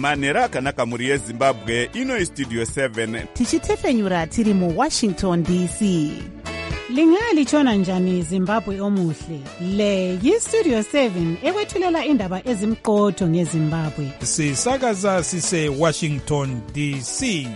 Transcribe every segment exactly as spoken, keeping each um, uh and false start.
manhero akanaka mhuri yezimbabwe. Ino Studio seven tichitefenyura tiri muWashington D C. Lingalitshona njani Zimbabwe omuhle? Le yiStudio seven ekwethulela indaba ezimqotho ngeZimbabwe. Sisakaza sise Washington D C.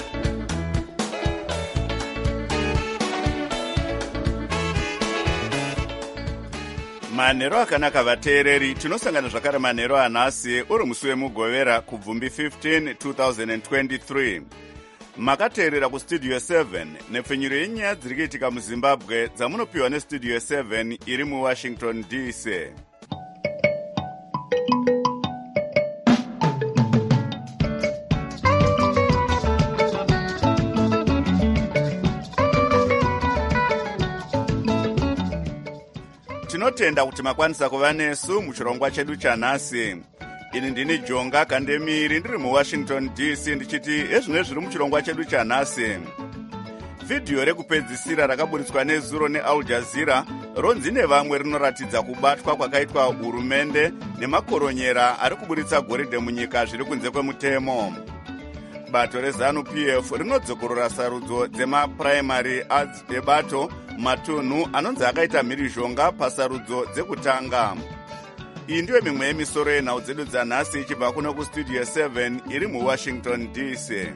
manhero akanaka vateereri, tinosangana zvakare manhero anhasi uri musi wemugovera kubvumbi fifteen two thousand twenty-three. Makateerera kuStudio seven nepfenyuro yenyaya dziri kuitika muZimbabwe dzamunopiwa neStudio seven iri muWashington D C. Tinotenda kuti makwanisa kuva nesu muchirongwa chedu chanhasi. Ini ndini Jonga Kandemiri ndiri muWashington D C ndichiti ezvino zviri muchirongwa chedu chanhasi. Vhidhiyo rekupedzisira rakaburitswa nezuro neAl Jazeera ronzi nevamwe rinoratidza kubatwa kwakaitwa hurumende nemakoronyera ari kuburitsa goridhe munyika zviri kunze kwemutemo. Bato reZANU-P F rinodzokorora sarudzo dzemapuraimari ebato matunhu anonzi akaita mhirizhonga pasarudzo dzekutanga. Iyi ndiyo mimwe yemisoro yenhau dzedu dzanhasi ichibva kuno kuStudio seven iri muWashington D C.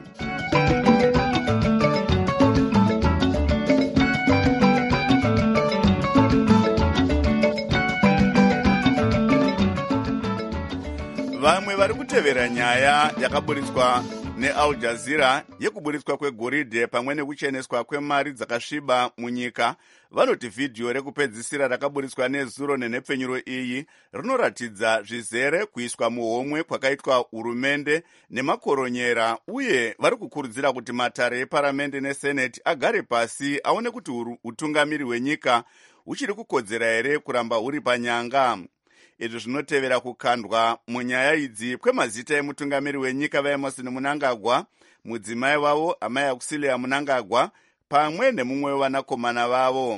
Vamwe vari kutevera nyaya yakaburitswa neAl Jazeera yekuburitswa kwegoridhe pamwe nekucheneswa kwemari dzakasviba munyika vanoti vhidhiyo rekupedzisira rakaburitswa nezuro nenhepfenyuro iyi rinoratidza zvizere kuiswa muhomwe kwakaitwa hurumende nemakoronyera, uye vari kukurudzira kuti matare eparamende neseneti agare pasi aone kuti utungamiri hwenyika huchiri kukodzera here kuramba huri panyanga. Izvi zvinotevera kukandwa munyaya idzi kwemazita emutungamiri wenyika vaEmmerson Mnangagwa, mudzimai wavo amai Auxilia Mnangagwa pamwe nemumwe wevanakomana vavo.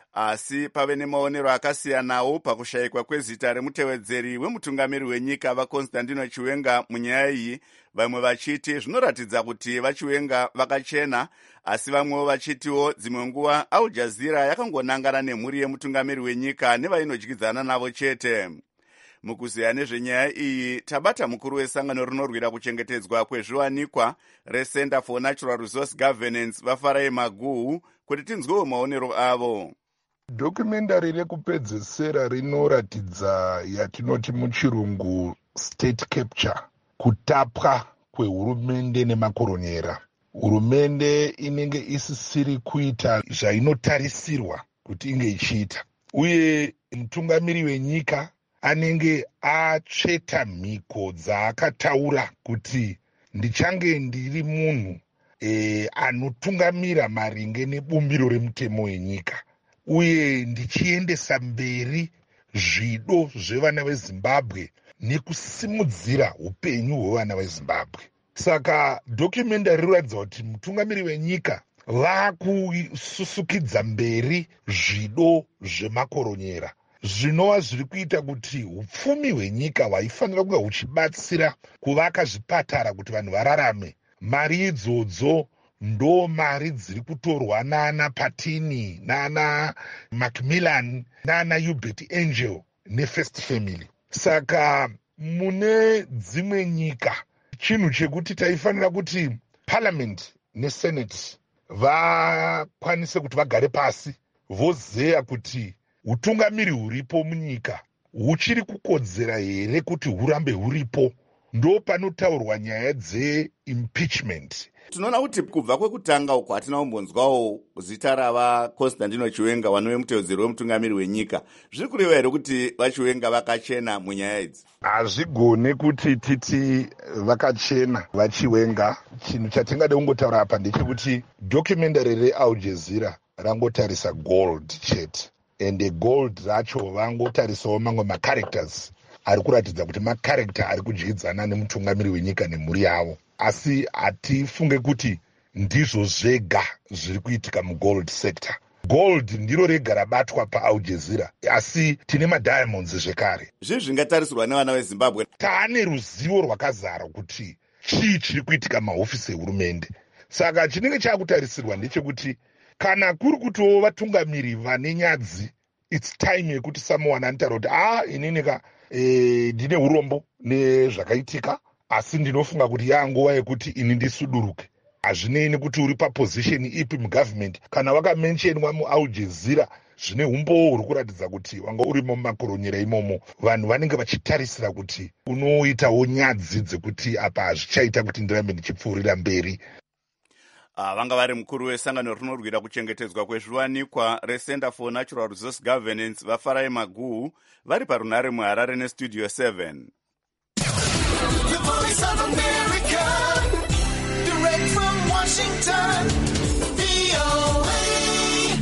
Asi pave nemaonero akasiyanawo pakushayikwa kwezita remutevedzeri wemutungamiri wenyika vaConstantino Chiwenga munyaya iyi, vamwe vachiti zvinoratidza kuti vaChiwenga vakachena, asi vamwewo vachitiwo dzimwe nguva Al Jazeera yakangonangana nemhuri yemutungamiri wenyika nevainodyidzana navo chete. Mukuziya nezvenyaya iyi tabata mukuru wesangano rinorwira kuchengetedzwa kwezviwanikwa reCenter for Natural Resource Governance vaFarai Maguhu kuti tinzwewo maonero avo. Documentary rekupedzisira rinoratidza yatinoti muchirungu state capture, kutapwa kwehurumende nemakoronyera. Hurumende inenge isisiri kuita zvainotarisirwa kuti inge ichiita, uye mutungamiri wenyika anenge atsveta mhiko dzaakataura kuti ndichange ndiri munhu e, anotungamira maringe nebumbiro remutemo wenyika, uye ndichiendesa mberi zvido zvevana veZimbabwe nekusimudzira upenyu hwevana veZimbabwe. Saka documentary rinoratidza kuti mutungamiri wenyika vakususukidza mberi zvido zvemakoronyera, zvinova zviri kuita kuti upfumi hwenyika hwaifanira kunge huchibatsira kuvaka zvipatara kuti vanhu vararame, mari idzodzo ndo mari dziri kutorwa nana Patini, nana Macmillan, nana Hubert Angel neFirst Family. Saka mune dzimwe nyika chinhu chekuti taifanira kuti Parliament neSenate vakwanise kuti vagare pasi vozeya kuti utungamiri huripo munyika huchiri kukodzera here kuti hurambe huripo. Ndo panotaurwa nyaya dzeimpeachment. Tinoona kuti kubva kwekutanga uko hatina kumbonzwawo zita rava Constantino Chiwenga wanove mutevedzeri wemutungamiri wenyika. Zviri kureva here kuti vaChiwenga vakachena munyaya idzi? Hazvigone kuti titi vakachena vaChiwenga. Chinhu chatingada kungotaura apa ndechekuti documentary reAl Jazeera rangotarisa gold chete, ende gold racho vangotarisawo mamwe macharacters ari kuratidza kuti macharacter ari kudyidzana nemutungamiri wenyika nemhuri yavo, asi hatifunge kuti ndizvo zvega zviri kuitika mugold sector. gold ndiro rega rabatwa paal jazeera, asi tine madiamonds zvekare. zvii zvingatarisirwa nevana vezimbabwe? Taane ruzivo rwakazara kuti chii chiri kuitika mahofisi ehurumende. Saka chinenge chaakutarisirwa ndechekuti kana kuri kutiwo vatungamiri vane nyadzi, it's time yekuti samuwana anotaura kuti ah inineka e, ndine urombo nezvakaitika, asi ndinofunga kuti yaanguva yekuti ini ndisuduruke. Hazvinei nekuti uri paposition ipi mugovernment, kana wakamentionwa mual jazeera zvine umbowo huri kuratidza kuti wanga urimo mumakoronyera imomo, vanhu vanenge vachitarisira kuti unoitawo nyadzi dzekuti apa hazvichaita kuti ndirambe ndichipfuurira mberi. Uh, vanga vari mukuru wesangano rinorwira kuchengetedzwa kwezviwanikwa reCenter for Natural Resource Governance vafarai maguhu vari parunare muHarare nestudio seven. The Voice of America, direct from Washington, V O A.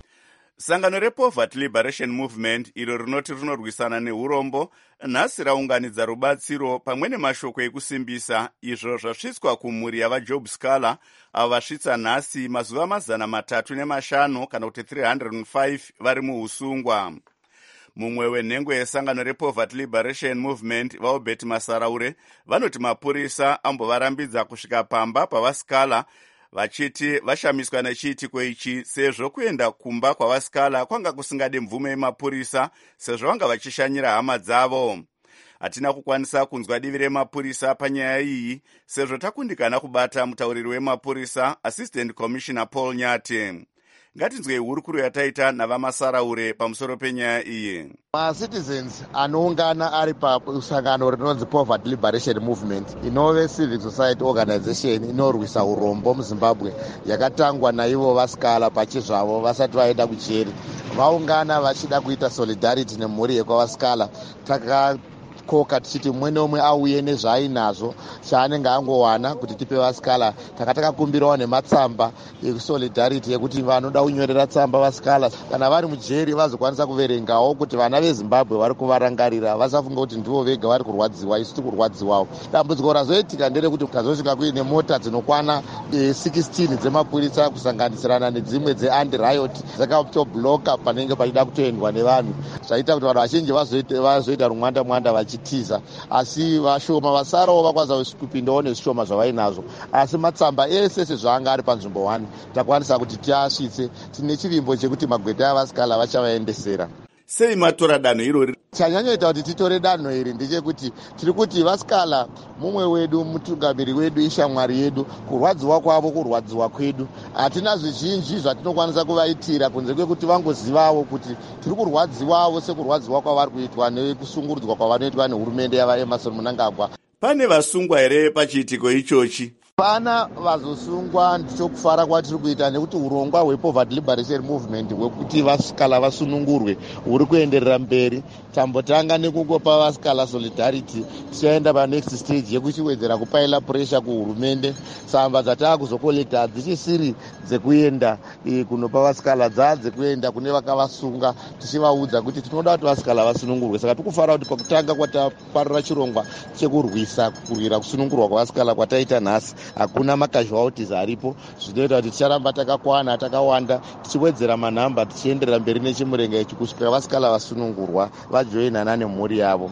Sangano rePoverty Liberation Movement iro rinoti rinorwisana neurombo nhasi raunganidza rubatsiro pamwe nemashoko ekusimbisa izvo zvasvitswa kumhuri yavajob Scala avo vasvitsa nhasi mazuva mazana matatu nemashanu kana kuti three hundred five vari muusungwa. Mumwe wenhengo yesangano rePoverty Liberation Movement vaobert Masaraure vanoti mapurisa ambovarambidza kusvika pamba pavaScala vachiti vashamiswa nechiitiko ichi sezvo kuenda kumba kwavaScala kwanga kusingade mvume yemapurisa sezvo vanga vachishanyira hama dzavo. Hatina kukwanisa kunzwa divi remapurisa panyaya iyi sezvo takundikana kubata mutauriri wemapurisa Assistant Commissioner Paul Nyati. Ngatinzwei hurukuro yataita navamasaraure pamusoro penyaya iyi. MaCitizens anoungana ari pasangano rinonzi Poverty Liberation Movement inove civic society organization inorwisa urombo muZimbabwe yakatangwa naivo vaScala pachizvavo vasati vaenda kucheri. Vaungana vachida kuita solidarity nemhuri yekwavaScala. Taka koka tichiti mumwe nomwe auye nezvaainazvo chaanenge angowana kuti tipe vaScala. Taka takakumbirawo nematsamba ekusolidarity yekuti vanoda kunyorera tsamba vaScala kana vari mujeri vazokwanisa kuverengawo kuti vana veZimbabwe vari kuvarangarira, vasafunga kuti ndivo vega vari kurwadziwa, isu tiri kurwadziwawo. Dambudziko razoitika nderekuti kazosvika kuine mota dzinokwana sixteen dzemapurisa kusanganisirana nedzimwe dzeanti-riot dzakatobloka panenge pachida kutoendwa nevanhu, zvaita kuti vanhu vazhinji vazoita rumwanda mwanda vachi tiza. Asi vashoma vasarawo vakwanisa kupindawo nezvishoma zvavainazvo, asi matsamba ese sezvaanga ari panzvimbo one takwanisa kuti tiasvitse. Tine chivimbo chekuti magwete avaScala vachavaendesera. Sei matora danho irori? Chanyanyoita kuti titore danho iri ndechekuti tiri kuti vaScala mumwe wedu, mutungamiri wedu, ishamwari yedu, kurwadziwa kwavo kurwadziwa kwedu. Hatina zvizhinji zvatinokwanisa kuvaitira kunze kwekuti vangozivawo kuti tiri kurwadziwawo sekurwadziwa kwavari kuitwa nekusungurudzwa kwavanoitwa nehurumende yavaEmmerson Mnangagwa. Pane vasungwa here pachiitiko ichochi? Pana vazosungwa. Ndichokufara kwatiri kuita nekuti urongwa hwePoverty Liberation Movement hwekuti vaScala vasunungurwe huri kuenderera mberi. Tambotanga nekungopa vaScala solidarity, tichaenda panext stage yekuchiwedzera kupaila pressure kuhurumende. Tsamba dzatava kuzokolekta dzichisiri dzekuenda kunopa vaScala, dza dzekuenda kune vakavasunga tichivaudza kuti tinoda kuti vaScala vasunungurwe. Saka tikufara kuti pakutanga kwataparira chirongwa chekurwisa kurwira kusunungurwa kwavaScala kwataita nhasi hakuna macasualties aripo, zvinoita kuti ticharamba takakwana takawanda tichiwedzera manhamba tichienderera mberi nechimurenga ichi kusvika vaScala vasunungurwa vajoinana nemhuri yavo.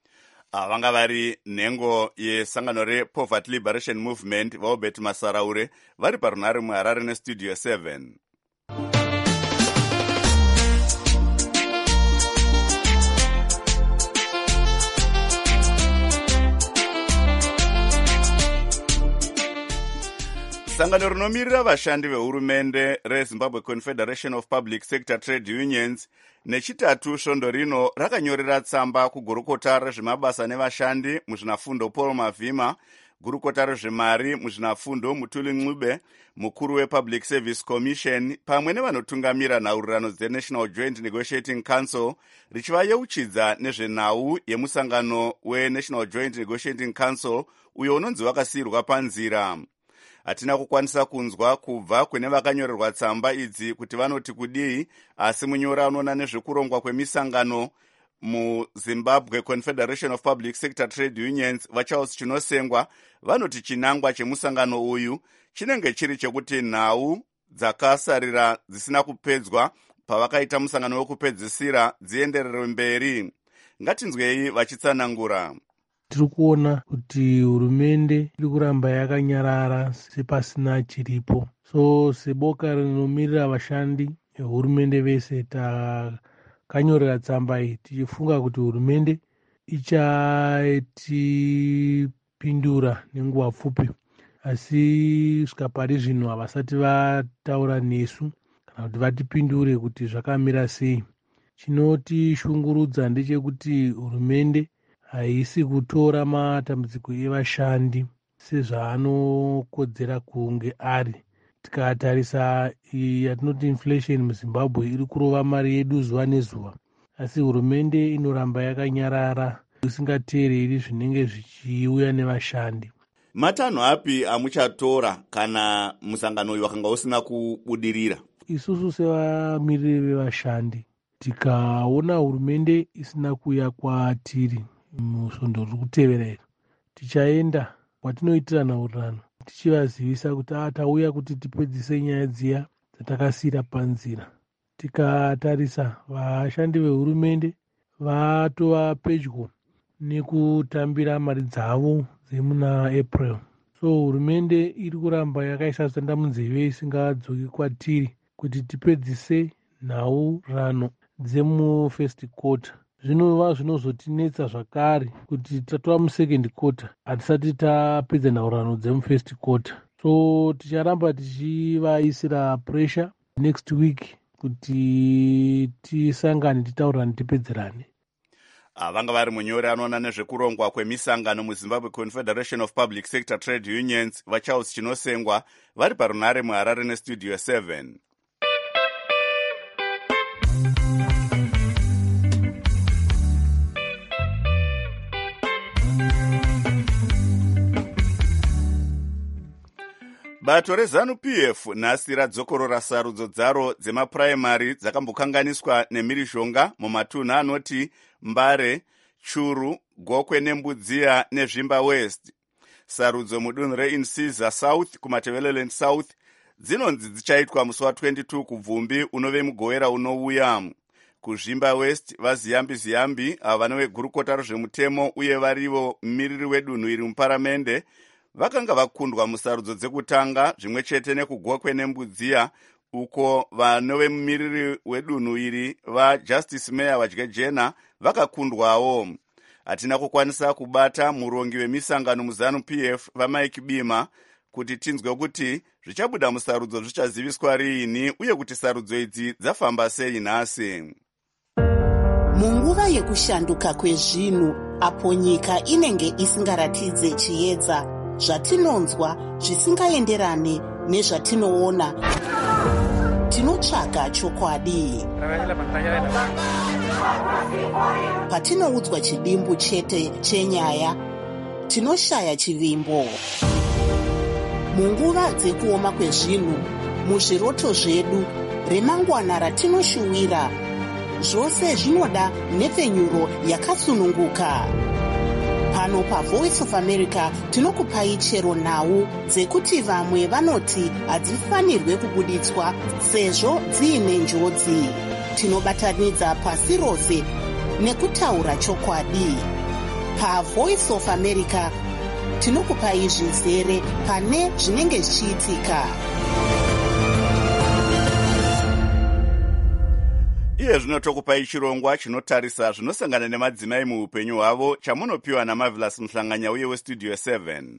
Vanga vari nhengo yesangano rePoverty Liberation Movement vaobert Masaraure vari parunare muHarare nestudio seven. Sangano rinomirira vashandi vehurumende reZimbabwe Confederation of Public Sector Trade Unions nechitatu svondo rino rakanyorera tsamba kugurukota rezvemabasa nevashandi muzvinafundo Paul Mavhima, gurukota rezvemari muzvinafundo Mutuli Ncube, mukuru wePublic Service Commission pamwe nevanotungamira nhaurirano dzeNational Joint Negotiating Council richivayeuchidza nezvenhau yemusangano weNational Joint Negotiating Council uyo unonzi wakasiyirwa panzira. Hatina kukwanisa kunzwa kubva kune vakanyorerwa tsamba idzi kuti vanoti kudii, asi munyora unoona nezvekurongwa kwemisangano muZimbabwe Confederation of Public Sector Trade Unions vaCharles Chinosengwa vanoti chinangwa chemusangano uyu chinenge chiri chekuti nhau dzakasarira dzisina kupedzwa pavakaita musangano wekupedzisira dzienderere mberi. Ngatinzwei vachitsanangura. Tiri kuona kuti hurumende iri kuramba yakanyarara sepasina chiripo. So seboka rinomirira vashandi vehurumende vese takanyorera tsamba iyi tichifunga kuti hurumende ichatipindura nenguva pfupi, asi svika pari zvino havasati vataura nesu kana kuti vatipindure kuti zvakamira sei. Chinotishungurudza ndechekuti hurumende haisi kutora matambudziko evashandi sezvaanokodzera kunge ari. Tikatarisa yatinoti inflation muZimbabwe iri kurova mari yedu zuva nezuva, asi hurumende inoramba yakanyarara isingateereri zvinenge zvichiuya nevashandi. Matanho api amuchatora kana musangano uyu wakanga usina kubudirira? Isusu sevamiriri vevashandi tikaona hurumende isina kuuya kwatiri musvondo riri kutevera iri, tichaenda kwatinoitira nhaurirano tichivazivisa kuti a tauya kuti tipedzise nyaya dziya dzatakasira panzira. Tikatarisa vashandi vehurumende vatova pedyo nekutambira mari dzavo dzemuna April. So hurumende iri kuramba yakaisa tsanda munzeve isingadzoki kwatiri kuti tipedzise nhaurirano dzemu first quarter. Zvinova zvinozotinetsa zvakare kuti tatova musecond quarter hatisati tapedza nhaurirano dzemu first quarter. So ticharamba tichivaisira pressure next week kuti tisangane titaurirane tipedzerane. Vanga vari munyori anoona nezvekurongwa kwemisangano muZimbabwe Confederation of Public Sector Trade Unions vaCharles Chinosengwa vari parunare muHarare nestudio seven. Bato reZANU P F nhasi radzokorora sarudzo dzaro dzemapuraimari dzakambokanganiswa nemhirizhonga mumatunhu anoti Mbare, Churu, Gokwe neMbudziya neZvimba West. Sarudzo mudunhu reInsiza South kuMatabeleland South dzinonzi dzichaitwa musi wa22 kubvumbi unove mugowera unouya. KuZvimba West vaZiyambi Ziyambi ava vane vegurukota rezvemutemo uye varivo mumiriri wedunhu iri muparamende vakanga vakundwa musarudzo dzekutanga zvimwe chete nekugokwe neMbudziya uko vanove mumiriri wedunhu iri vaJustice Mayor Vadyejena vakakundwawo. Hatina kukwanisa kubata murongi wemisangano muZANU P F vaMike Bima kuti tinzwe kuti zvichabuda musarudzo zvichaziviswa riini uye kuti sarudzo idzi dzafamba sei nhasi. Munguva yekushanduka kwezvinhu apo nyika inenge isingaratidze chiedza, zvatinonzwa zvisingaenderane nezvatinoona, tinotsvaga chokwadi. Patinoudzwa chidimbu chete chenyaya, tinoshaya chivimbo. Munguva dzekuoma kwezvinhu, muzviroto zvedu, remangwana ratinoshuwira, zvose zvinoda nhepfenyuro yakasununguka. Pano paVoice of America tinokupai chero nhau dzekuti vamwe vanoti hadzifanirwe kubuditswa sezvo dziine njodzi. Tinobatanidza pasi rose nekutaura chokwadi. PaVoice of America tinokupai zvizere pane zvinenge zvichiitika. Iye zvino tokupai chirongwa chinotarisa zvinosangana nemadzimai muupenyu hwavo chamunopiwa naMarvelous Mhlanganya uye westudio seven.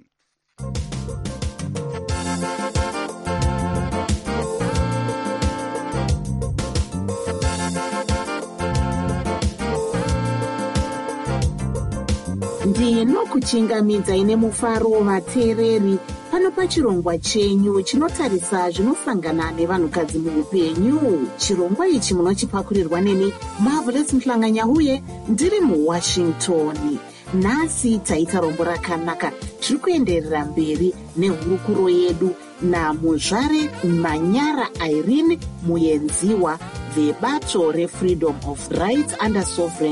Ndinokuchingamidza ine mufaro vateereri pano pachirongwa chenyu chinotarisa zvinosangana nevanhukadzi muupenyu. Chirongwa ichi munochipakurirwa neni Marvelous Mhlanganya uye ndiri muWashington. Nhasi taita rombo rakanaka, tiri kuenderera mberi nehurukuro yedu namuzvare Manyara Irene Muyenziwa vebato reFreedom of Rights under Sovereign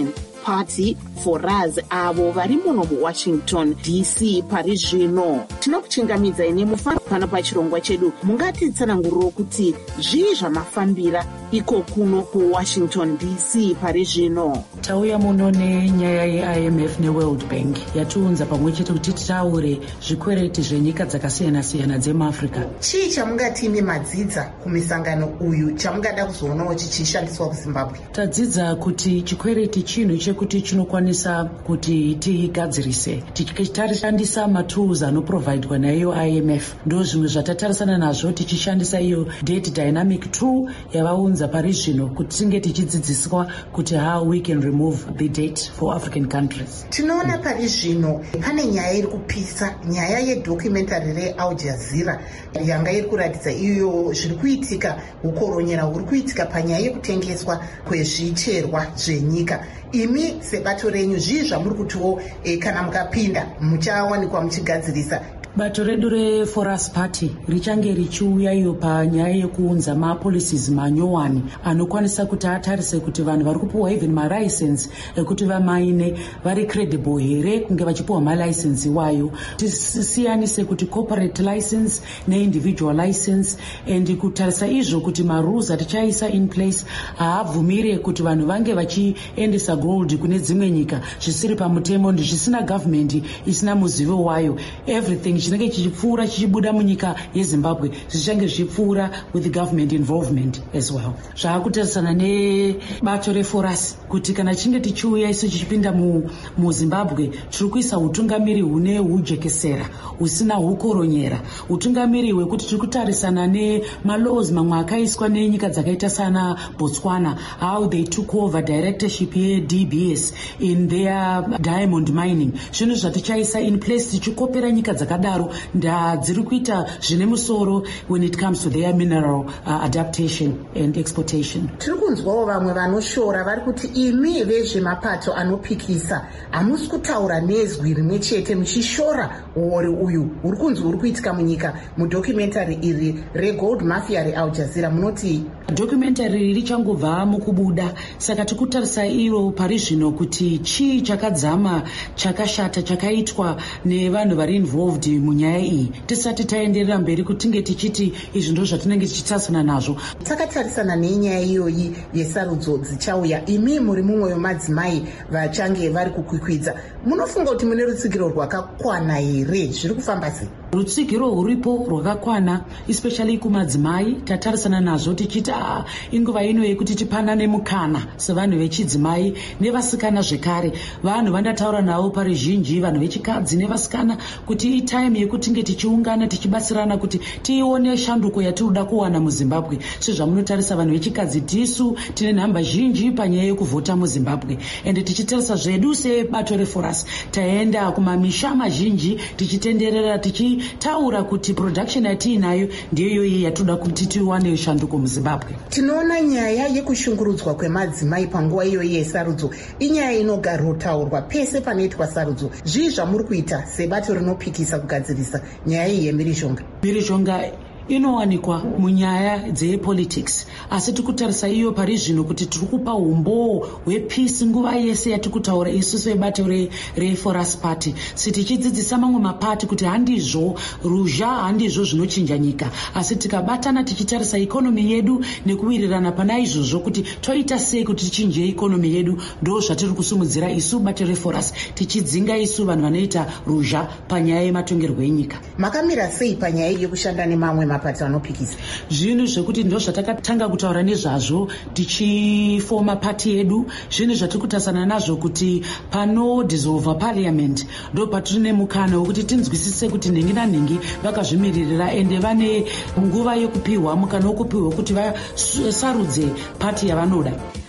Party for Us avo vari muno muwashington D C pari zvino. Tinokuchingamidzai nemufaro pano pachirongwa chedu. Mungatitsananguriro kuti zvii zvamafambira iko kuno kuwashington D C pari zvino. Tauya muno nenyaya ye-I M F ne-World Bank yatiunza pamwe chete kuti titaure zvikwereti zvenyika dzakasiyana-siyana dzemuAfrica. Chii chamungatimi madzidza kumisangano uyu chamungada kuzoonawo chichishandiswa kuZimbabwe? Tadzidza kuti chikwereti chinhu chekuti chinokwanisa kuti tigadzirise tichitashandisa matools anoprovidwa nayo I M F. Ndo zvimwe zvatatarisana nazvo tichishandisa iyo date dynamic tool yavaunza pari zvino kuti tinge tichidzidziswa kuti how we can remove the debt for African countries. Tinoona pari zvino pane nyaya iri kupisa, nyaya yedocumentary reAl Jazeera yanga iri kuratidza iyo zviri kuitika, ukoronyera huri kuitika panyaya yekutengeswa kwezvicherwa zvenyika. Imi sebato renyu zvii zvamuri kutiwo e, kana mukapinda muchawanikwa muchigadzirisa? Bato redu reForus Party richange richiuya iyo panyaya yekuunza mapolicies manyowani anokwanisa kuti atarise kuti vanhu vari kupiwa even malicense ekuti vamaine vari credible here kunge vachipiwa malicense iwayo. Tisiyanise kuti corporate license neindividual license, and kutarisa izvo kuti marules atichaisa in place haabvumire kuti vanhu vange vachiendesa gold kune dzimwe nyika zvisiri pamutemo zvisina government isina muzivo wayo. Everything chinenge chichipfuura chichibuda munyika yeZimbabwe zvichange zvichipfuura with the government involvement as well. Zvakutarisana nebato reForus kuti kana chinge tichiuya isu tichipinda muZimbabwe tiri kuisa utungamiri hune hujekesera husina hukoronyera, utungamiri hwekuti tiri kutarisana nemalaws mamwe akaiswa nenyika dzakaita sana Botswana, how they took over directorship ye-D B S in their diamond mining. Zvinhu zvatichaisa in place tichikopera nyika dzakadaro ndadziri kuita zvine musoro when it comes to their mineral uh, adaptation and exportation. Tiri kunzwawo vamwe vanoshora vari kuti imi vezvemapato anopikisa hamusi kutaura nezwi rimwe chete muchishora uori uyu uri kunzi uri kuitika munyika mudocumentary iri regold mafia reAl Jazeera. Munoti documentary richangobva mukubuda, saka tikutarisa iro pari zvino kuti chii chakadzama chakashata chakaitwa nevanhu vari involved munyaya iyi tisati taenderera mberi kuti tinge tichiti izvi ndo zvatinenge tichitarisana nazvo. Takatarisana nenyaya iyoyi yesarudzo dzichauya, imi muri mumwe wemadzimai vachange vari kukwikwidza, munofunga kuti mune rutsigiro rwakakwana here? Zviri kufamba sei? Rutsigiro ruripo rwakakwana, especially kumadzimai. Tatarisana nazvo tichiti ah, inguva ino yekuti tipanane mukana sevanhu vechidzimai nevasikana zvekare. Vanhu vandataura navo pari zhinji, vanhu vechikadzi nevasikana, kuti itime yekuti tinge tichiungana tichibatsirana kuti tione shanduko yatinoda kuwana muZimbabwe. Sezvamunotarisa vanhu vechikadzi tisu tine nhamba zhinji panyaya yekuvhota muZimbabwe, ende tichitarisa zvedu sebato reForus taenda kumamisha mazhinji tichitenderera tichitaura kuti production yatiinayo ndiyo yatoda kuti tiwane shanduko muZimbabwe. Tinoona nyaya yekushungurudzwa kwemadzimai panguva iyoyi yesarudzo inyaya inogarotaurwa pese panoitwa sarudzo. Zvii zvamuri kuita sebato rinopikisa kugadzirisa nyaya iyi yemhirizhonga? Mhirizhonga inowanikwa munyaya dzepolitics, asi tikutarisa iyo pari zvino kuti tiri kupa umbo hwepeace nguva yese yatikutaura isusu vebato reForus Party, sitichidzidzisa mamwe mapati kuti handizvo ruzha, handizvo zvinochinja nyika, asi tikabatana tichitarisa ikonomi yedu nekuwirirana pana izvozvo kuti toita sei kuti tichinje ikonomi yedu, ndo zvatiri kusumudzira isu bato reForus, tichidzinga isu vanhu vanoita ruzha panyaya yematongerwo enyika. Makamira sei panyaya yekushanda nemamwe mapato anopikisa? Zvinhu zvekuti ndo zvatakatanga kutaura nezvazvo tichifoma pati yedu, zvinhu zvatiri kutasana nazvo kuti pano dissolve parliament ndo patiri nemukana wekuti tinzwisise kuti nhengi nanhengi vakazvimiririra ende vane nguva yekupiwa mukana wekupiwa kuti vasarudze pati yavanoda.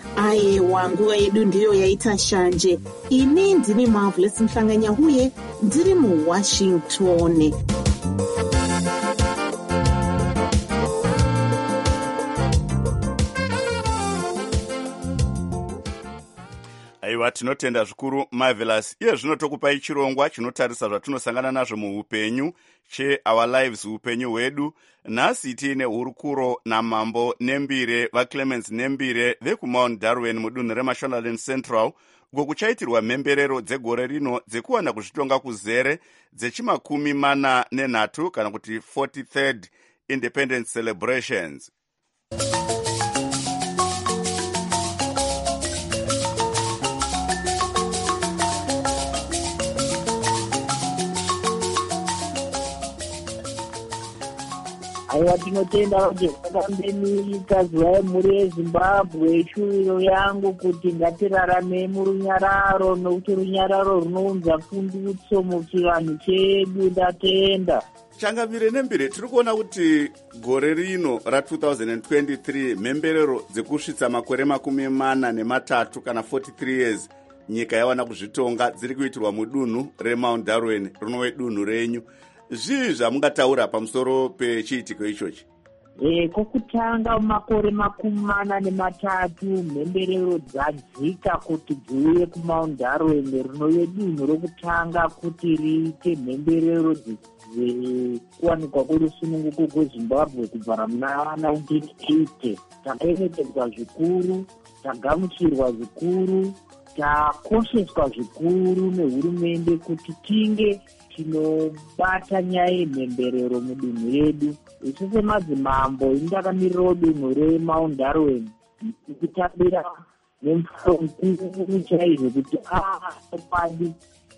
Aiwa, nguva yedu ndiyo yaita shanje. Ini ndini Marvelous Mhlanganyahuye, ndiri muWashington. aiwa tinotenda zvikuru Marvelous. Iye zvino tokupai chirongwa chinotarisa zvatinosangana nazvo muupenyu cheOur Lives, upenyu hwedu. Nhasi tiine hurukuro naMambo Nembire, vaClemens Nembire vekuMount Darwin mudunhu reMashonaland Central, uko kuchaitirwa mhemberero dzegore rino dzekuwana kuzvitonga kuzere dzechimakumi mana nenhatu kana kuti forty-third Independence Celebrations. aiwa tinotenda kuti zvakambemika zuva yemhuri yeZimbabwe. Shuviro yangu kuti ngatirarame murunyararo, nokuti runyararo runounza pundutso muchivanhu chedu. Ndatenda Changamire Nembire, tiri kuona kuti gore rino ra-twenty twenty-three mhemberero dzekusvitsa makore makumi mana nematatu kana forty-three years nyika yawana kuzvitonga dziri kuitirwa mudunhu reMount Darwin, rinove dunhu renyu. Zvii zvamungataura pamusoro pechiitiko ichochi? E, kokutanga makore makumi mana nematatu mhemberero dzadzika kuti dziuye kuMount Darwin, rinove dunhu rokutanga kuti riite mhemberero dzekuwanikwa kwerusununguko kweZimbabwe kubvira muna nineteen eighty. Takaemekedzwa zvikuru, tagamuchirwa zvikuru, takosheswa zvikuru nehurumende kuti tinge tinobata nyaya yemhemberero mudunhu redu. Isu semadzimambo indakamirirawo dunhu reMount Darwin kutambira nemufaro mukuru chaizvo kuti aapadi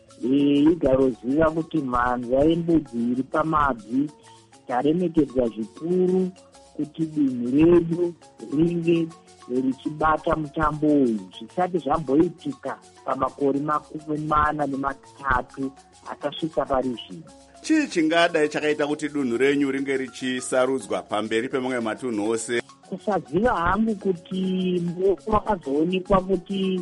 igaroziva kuti mhanza yembudzi iri pamabvi. Taremekedzwa zvikuru kuti dunhu redu ringe richibata mutambo uyu zvisati zvamboitika pamakore makumi mana nematatu akasvika pari zvino. Chii chingadai chakaita kuti dunhu renyu ringe richisarudzwa pamberi pemamwe matunhu ose? Kusaziva hangu kuti makazoonekwa kuti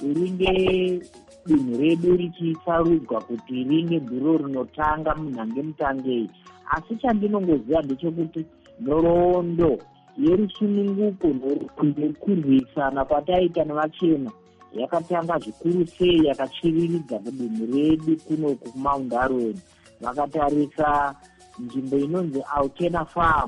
ringe dunhu redu richisarudzwa kuti ringe ndiro rinotanga munhange mutangei. Asi chandinongoziva ndechekuti nhoroondo yerusununguko nekurwisana kwataita nevachena yakatanga zvikuru sei, yakachiviridza kudunhu redu kuno kuMount Darwin. Vakatarisa nzvimbo inonzi Autena Farm,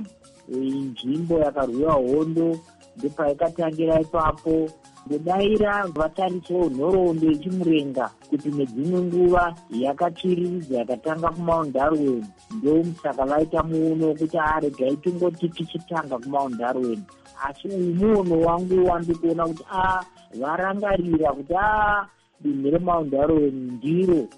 nzvimbo yakarwiwa hondo, ndopaikatangira ipapo. Ndodaira vatarisawo nhoroondo yechimurenga kuti nedzimwe nguva yakachiviridza yakatanga kuMount Darwin. Ndomusaka vaita muono kuti aregai tongoti tichitanga kuMount Darwin. Asi umuono wangu wandikuona kuti a varangarira kuti a dunhu reMount Darwin ndiro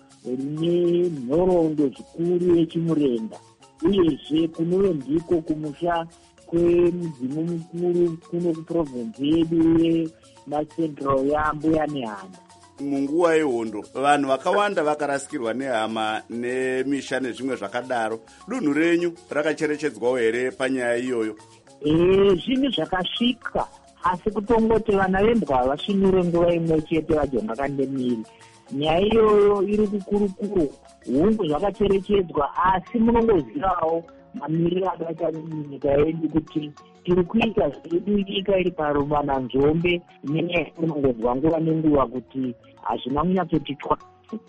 rine nhoroondo zvikuru yechimurenga, uyezve kunove ndiko kumusha kwemudzimu mukuru kuno kuprovinsi yedu yeMacentral yaMbuya neHanda. Munguva yehondo vanhu vakawanda vakarasikirwa nehama nemisha nezvimwe zvakadaro. Dunhu renyu rakacherechedzwawo here panyaya iyoyo? E, zvinhu zvakasvika, asi kutongoti vana vembwa havasvinure nguva imwe chete vajonga kandemiri. Nyaya iyoyo iri kukurukuru, hungu zvakacherechedzwa, asi munongozivawo mamiriro akaita nyika yedu kuti tiri kuita zvedu nyika iri parumana nzombe. Nenyaya inongonzwa nguva nenguva kuti hazvina kunyatsoti twasi,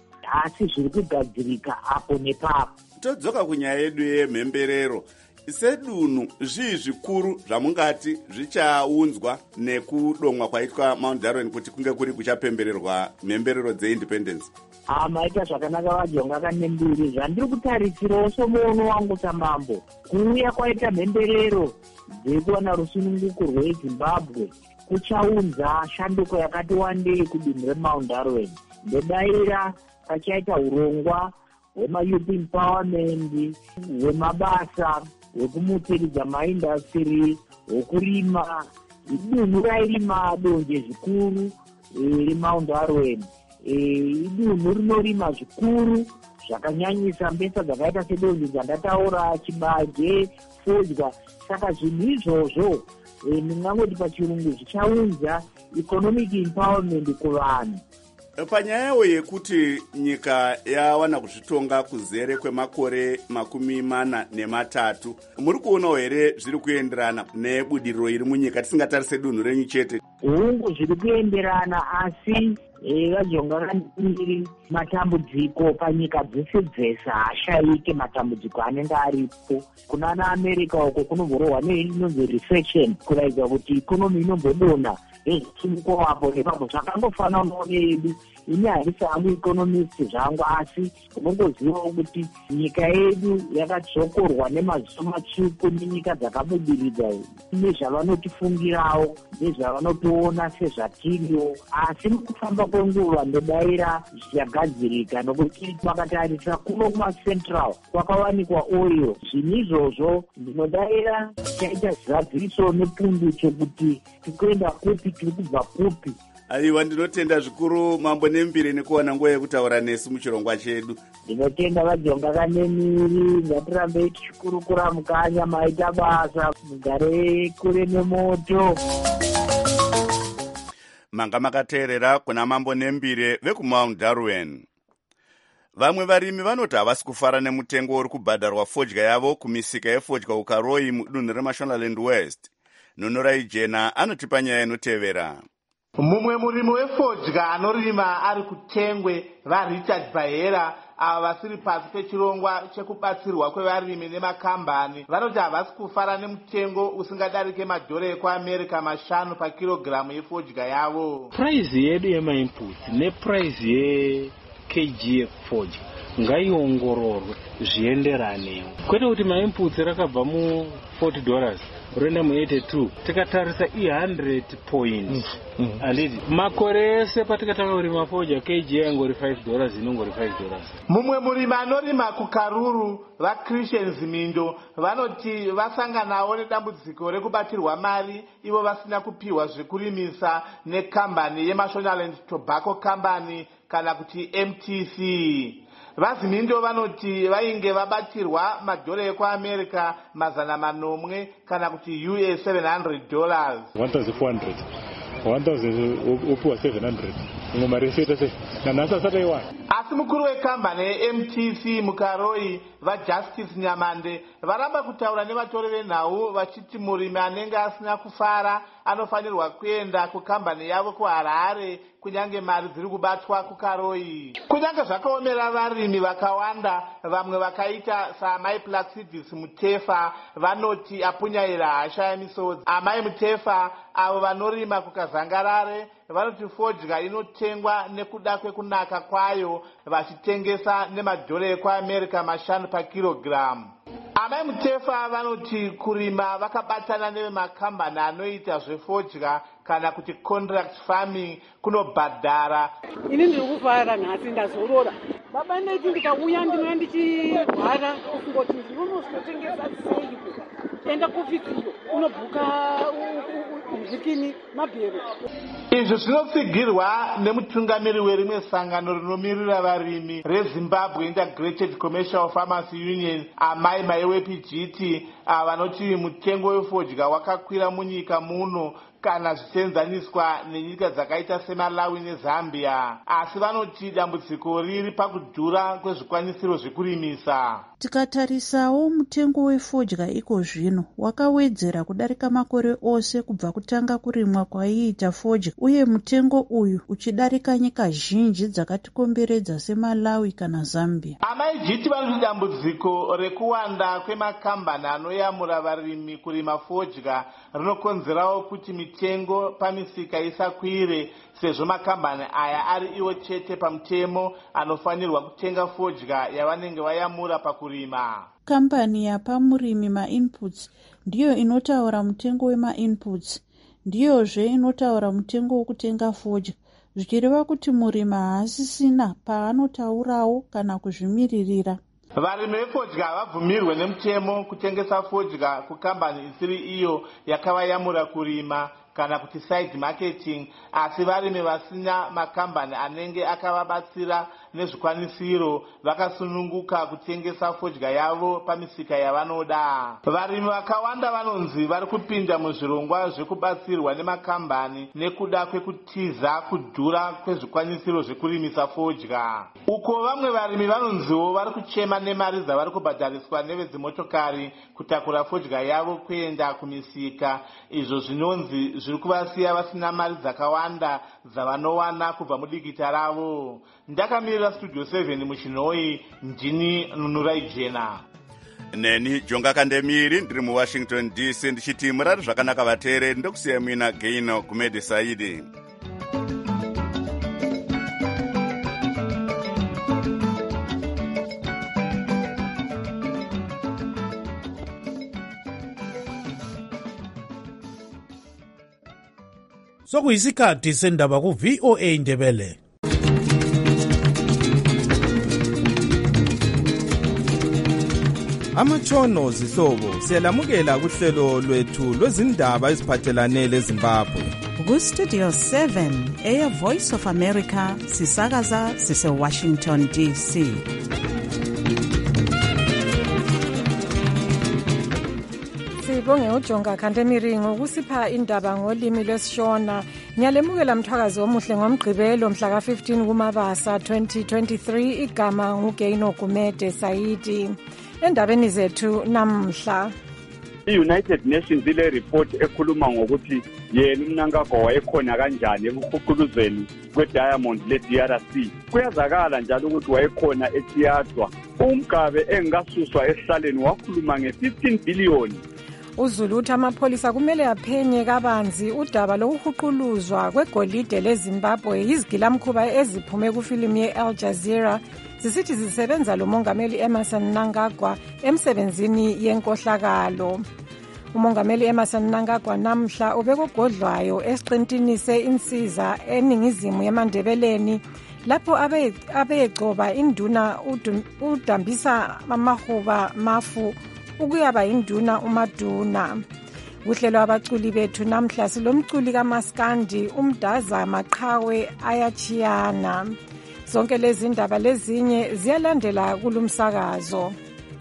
asi zviri kugadzirika apo nepapo. Todzoka kunyaya yedu yemhemberero. Sedunhu zvii zvikuru zvamungati zvichaunzwa nekudomwa kwaitwa Mount Darwin kuti kunge kuri kuchapembererwa mhemberero dzeindependence? Ah, maita zvakanaka vajonga kanembiri. Zvandiri kutarisirawo somuono wangu samambo, kuuya kwaita mhemberero dzekuwana rusununguko rweZimbabwe kuchaunza shanduko yakati wandei kudunhu reMount Darwin. Ndodaira pachaita urongwa hwema-youth empowerment, hwemabasa, hwekumutsiridza maindastry, hwokurima. Idunhu rairima donje zvikuru reMount Darwin. Idunhu rinorima zvikuru zvakanyanyisa mbesa dzakaita sedonje dzandataura, chibage, fodya. Saka zvinhu izvozvo ndingangoti pachirungu zvichaunza economic empowerment kuvanhu. Panyayo yekuti nyika yawana kuzvitonga kuzere kwemakore makumi mana nematatu, muri kuonawo here zviri kuenderana nebudiriro iri munyika tisingatarise dunhu renyu chete? Hungu zviri kuenderana, asi vajonga kaniri matambudziko panyika dzese dzese haashaike matambudziko anenge aripo. Kunana America uko kunomborohwa neinonzi recession, kuratidza kuti ikonomi inombodonha nezvisimuko wapo nepapo zvakangofananawo needu. Ini handisi hangu economist zvangu, asi unongozivawo kuti nyika yedu yakadzokorwa nemaziso matsvuku nenyika dzakabudiridza nezvavanotifungirawo nezvavanotiona sezvatiriwo. Asi mukufamba kwenguva ndodaira zvichagadzirika, nokuti makatarisa kuno kumacentral kwakawanikwa oil. Zvinhu izvozvo ndinodaira chaita zivabviriso nepundu chokuti tikuenda kupi tiri kubva kupi. Aiwa, ndinotenda zvikuru Mambo Nembire nekuwana nguva yekutaura nesu muchirongwa chedu. Ndinotenda vajonga kanemiri, ngatirambei tichikurukura mukanya maita basa, mugare kure nemoto. Manga makateerera kuna Mambo Nembire vekumount Darwen. Vamwe varimi vanoti havasi kufara nemutengo uri kubhadharwa fodya yavo kumisika yefodya kuKaroi mudunhu reMashonaland West. Nonorai Jena anotipa nyaya inotevera. Mumwe murimi wefodya anorima ari kuTengwe vaRichard Bahera ava vasiri pasi pechirongwa chekubatsirwa kwevarimi nemakambani vanoti havasi kufara nemutengo usingadarike madhora ekuAmerica mashanu pakirogiramu yefodya yavo. Price yedu yemainputs neprice ye-K G F fodya ngaiongororwe zvienderanewo. Kwete kuti mainputs rakabva mu forty dollars roenda mu eighty-two tikatarisa i one hundred points anditi makore ese patikatanga kurima fodya K G yangori five dollars inongori five dollars. Mumwe murimi anorima kuKaruru vaChristian Zimindo vanoti vasanganawo nedambudziko rekubatirwa mari ivo vasina kupiwa zvekurimisa nekambani yeMashonaland Tobacco Company kana kuti M T C. VaZimindo vanoti vainge vabatirwa madhora ekuAmerica mazana manomwe kana kuti U S seven hundred dollars. one thousand four hundred one thousand upiwa seven hundred imwe mari yese se nanhasi asati aiwana. Asi mukuru wekambani ye-M T C muKaroi vaJustice Nyamande varamba kutaura nevatori venhau vachiti murimi anenge asina kufara anofanirwa kuenda kukambani yavo kuHarare kunyange mari dziri kubatwa kuKaroi. Kunyange zvakaomera varimi vakawanda, vamwe vakaita saamai Placidis Mutefa vanoti apunyaira hasha yamisodzi. Amai Mutefa avo vanorima kuKazangarare vanoti fodya inotengwa nekuda kwekunaka kwayo vachitengesa nemadhora ekuAmerica mashanu pakirogiramu. Amai Mutefa vanoti kurima vakabatana nevemakambani anoita zvefodya kana kuti contract farming kunobhadhara. Ini ndiri kufara nhasi ndazorora. Baba ndeti ndikauya ndinoya ndichirwara kungoti ndinonozotengesa sei enda kuofisiyo unobhuka zvikini mabhero. Izvi zvinotsigirwa nemutungamiri werimwe sangano rinomirira varimi reZimbabwe Integrated Commercial Farmers Union amai Maiwe Pijiti vanoti mutengo wefodya wakakwira munyika muno kana zvichienzaniswa nenyika dzakaita seMalawi neZambia, asi vanoti dambudziko riri pakudhura kwezvikwanisiro zvekurimisa. Tikatarisawo mutengo wefodya iko zvino wakawedzera kudarika makore ose kubva kutanga kurimwa kwaiita fodya, uye mutengo uyu uchidarika nyika zhinji dzakatikomberedza seMalawi kana Zambia. Amai Jiti vanoti dambudziko rekuwanda kwemakambani anoyamura varimi kurima fodya rinokonzerawo kuti mitengo pamisika isakwire, sezvo makambani aya ari iwo chete pamutemo anofanirwa kutenga fodya yavanenge vayamura pakurima. Kambani yapamurimi mainputs ndiyo inotaura mutengo wemainputs, ndiyozve inotaura mutengo wokutenga fodya, zvichireva kuti murimi haasisina paanotaurawo kana kuzvimiririra. Varimi vefodya havabvumirwe nemutemo kutengesa fodya kukambani isiri iyo yakavayamura kurima, kana kuti side marketing, asi varimi vasina makambani anenge akavabatsira nezvikwanisiro vakasununguka kutengesa fodya yavo pamisika yavanoda. Varimi vakawanda vanonzi vari kupinda muzvirongwa zvekubatsirwa nemakambani nekuda kwekutiza kudhura kwezvikwanisiro zvekurimisa fodya. Uko vamwe varimi vanonziwo vari kuchema nemari dzavari kubhadhariswa nevezimotokari kutakura fodya yavo kuenda kumisika, izvo zvinonzi zviri kuvasiya vasina mari dzakawanda dzavanowana kubva mudikita ravo. Ndakamirira Studio seven muchinoi, ndini Nunurai Jena. Neni Jonga Kandemiri ndiri muWashington D C ndichiti murari zvakanaka vateereri, ndokusiya mina Gaino Kumedi Saidi. Sokuyisikhathi sendaba ku V O A Ndebele. Amatshono zihlobo siyalamukela kuhlelo lwethu lwezindaba eziphathelane leZimbabwe. Ku Studio seven eya Voice of America sisakaza sise Washington D C. Sibonge uJonga Kandemiri ngokusipha indaba ngolimi lwesiShona. Ngiyalemukela mthwakazi omuhle ngomgqibelo mhla ka fifteen kuMabasa twenty twenty-three. Igama nguGaino Kumede Saidi. Endabeni zethu namhla, i-United Nations ile report ekhuluma ngokuthi yena uMnangagwa wayekhona kanjani ekuhuquluzweni kwe-Diamond le-D R C. Kuyazakala njalo ukuthi wayekhona eThiyadwa. UMgabe engakasuswa esihlaleni wakhuluma nge-fifteen billion. uZulu uthi amapholisa kumele aphenye kabanzi udaba lokuhuquluzwa kwegolide leZimbabwe yizigilamkhuba eziphume kufilimu ye-Al Jazeera zisithi zisebenza lo Mongameli Emmerson Mnangagwa emsebenzini yenkohlakalo. Umongameli Emmerson Mnangagwa namhla ubekogodlwayo esiqintini se-insiza eningizimu yemandebeleni lapho abegcoba induna udambisa amahuba mafu ukuyaba induna umaduna. Kuhlelo abaculi bethu namhla silomculi kaMaskandi umdaza Maqhawe ayachiyana. Zonke lezi ndaba lezinye ziyalandela kulumsakazo.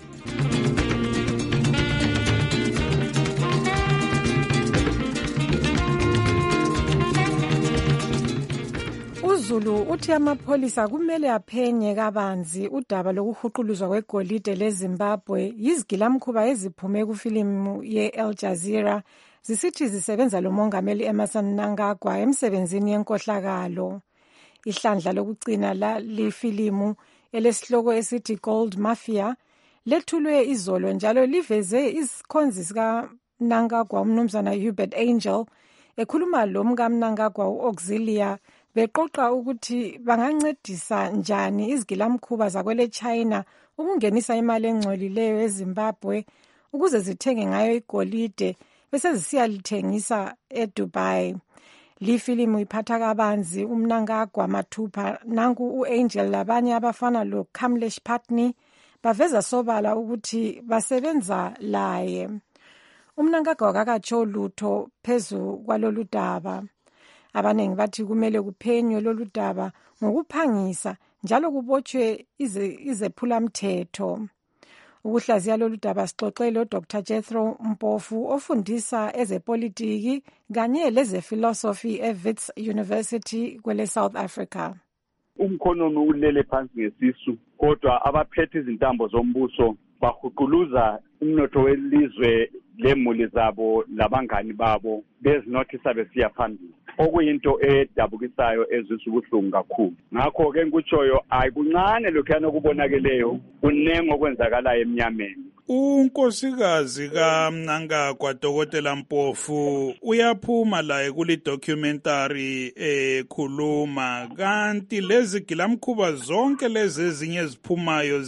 uZulu uthi amapholisa kumele aphenye kabanzi udaba lokuhuquluzwa kwegolide leZimbabwe yizigilamkhuba eziphume kufilimu ye-Al Jazeera zisithi zisebenza lo Mongameli Emmerson Mnangagwa emsebenzini yenkohlakalo. Ihlandla lokugcina la lifilimu elesihloko esithi Gold Mafia lethulwe izolo njalo liveze isikhonzi sika Mnangagwa umnumzana Hubert Angel ekhuluma lo mka Mnangagwa uAuxilia beqoqa ukuthi bangancedisa njani izigilamkhuba zakwele China ukungenisa imali engcolileyo eZimbabwe ukuze zithenge ngayo igolide bese zisiyalithengisa eDubai. Lifilimu iphatha kabanzi uMnangagwa mathupha nangu uAngel labanye abafana lo Kamlesh Patni baveza sobala ukuthi basebenza laye. uMnangagwa akakatsho lutho phezu kwalolu daba. Abanengi bathi kumele kuphenywe lolu daba ngokuphangisa njalo kubotshwe izephulamthetho. Ukuhlaziya lolu daba sixoxele uDr Jethro Mpofu ofundisa ezepolitiki kanye lezephilosophy eWits University kwele South Africa. Umkhonomi ulele phansi ngesisu kodwa abaphethe izintambo zombuso bahuquluza umnotho welizwe lemuli zabo labangani babo bezinothisa besiya phambili, okuyinto edabukisayo ezwisa ubuhlungu kakhulu. Ngakho ke ngikutshoyo ayikuncane lokhuyana okubonakeleyo kunengo okwenzakalayo emnyameni. Unkosikazi kaMnangagwa Dokotela Mpofu uyaphuma laye kuli documentary ekhuluma kanti lezi gilamkhuba zonke lezi ezinye eziphumayo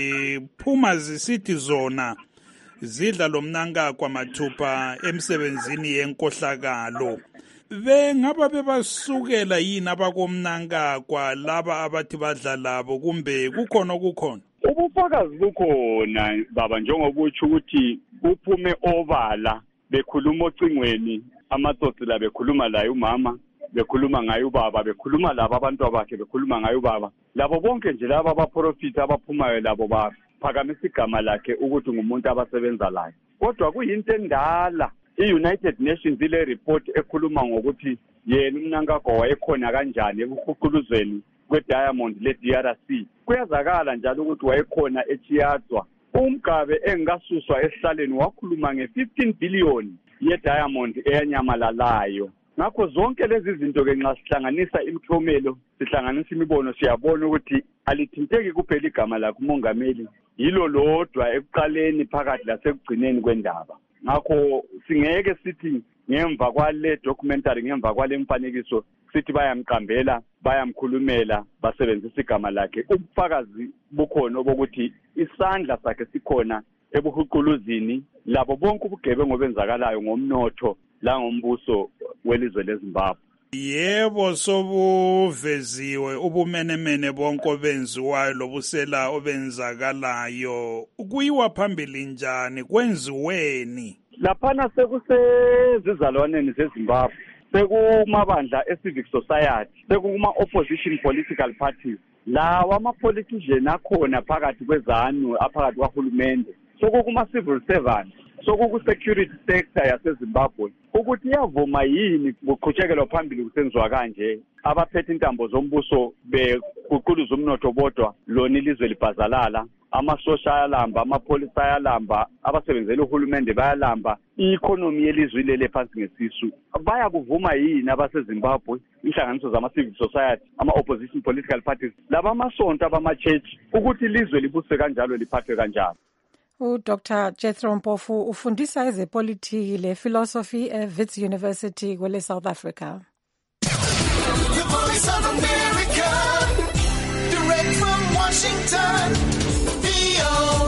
ziphuma zisithi zona zidla lo Mnangagwa mathupha emsebenzini yenkohlakalo. Bengaba bebasukela yini abakoMnangagwa laba abathi badla labo kumbe kukhona kukhona? Ubufakazi bukhona baba, njengoba utsho ukuthi kuphume obala bekhuluma ocingweni amatsotsi la bekhuluma laye umama, bekhuluma ngaye ubaba, bekhuluma labo abantu abakhe, bekhuluma ngaye ubaba. Labo bonke nje laba abaprofita abaphumayo labo baphakamisa igama lakhe ukuthi ngumuntu abasebenza laye. Kodwa kuyinto endala. I-United Nations ile report ekhuluma ngokuthi yena uMnangagwa wayekhona kanjani ekuhuquluzweni kwe-Diamond le-D R C. Kuyazakala njalo ukuthi wayekhona eChiadzwa. UMgabe engakasuswa esihlaleni wakhuluma nge-fifteen billion ye-Diamond eyanyamalalayo. Ngakho zonke lezi zinto ke nxa sihlanganisa imiklomelo, sihlanganisa imibono, siyabona ukuthi alithinteki kuphela igama lakhe umongameli, yilo lodwa ekuqaleni phakathi lasekugcineni kwendaba. Ngakho singeke sithi ngemva kwale documentary, ngemva kwale mfanekiso sithi bayamqambela, bayamkhulumela, basebenzisa igama lakhe. Ubufakazi bukhona obokuthi isandla sakhe sikhona ebuhuquluzini labo bonke ubugebengu obenzakalayo ngomnotho la ngombuso welizwe leZimbabwe. Yebo, sobuveziwe ubumenemene bonke obenziwayo lobusela obenzakalayo. Kuyiwa phambili njani, kwenziweni? Laphana sekusezizalwaneni zeZimbabwe, sekumabandla e-civic society, sekuma-opposition political parties. Lawa ama-politician akhona phakathi kwezanu, aphakathi kwahulumende. Sokukuma-civil servants, sokuku-security sector yaseZimbabwe, ukuthi iyavuma yini kuqhutshekelwa phambili kusenziwa kanje, abaphethe intambo zombuso beququluza umnotho bodwa, lona ilizwe libhazalala, amasosha ayalamba, amapholisa ayalamba, abasebenzela uhulumende bayalamba, i-economy yelizwe ilele phansi ngesisu. Bayakuvuma yini abaseZimbabwe, inhlanganiso zama-civil society, ama-opposition political parties, laba amasonto abama-church, ukuthi ilizwe libuswe kanjalo liphathwe kanjalo? uDoctor Jethro Mpofu ufundisa ezepolitiki le-philosophy e-Wits University kwele South Africa. The Voice of America, direct from Washington, V O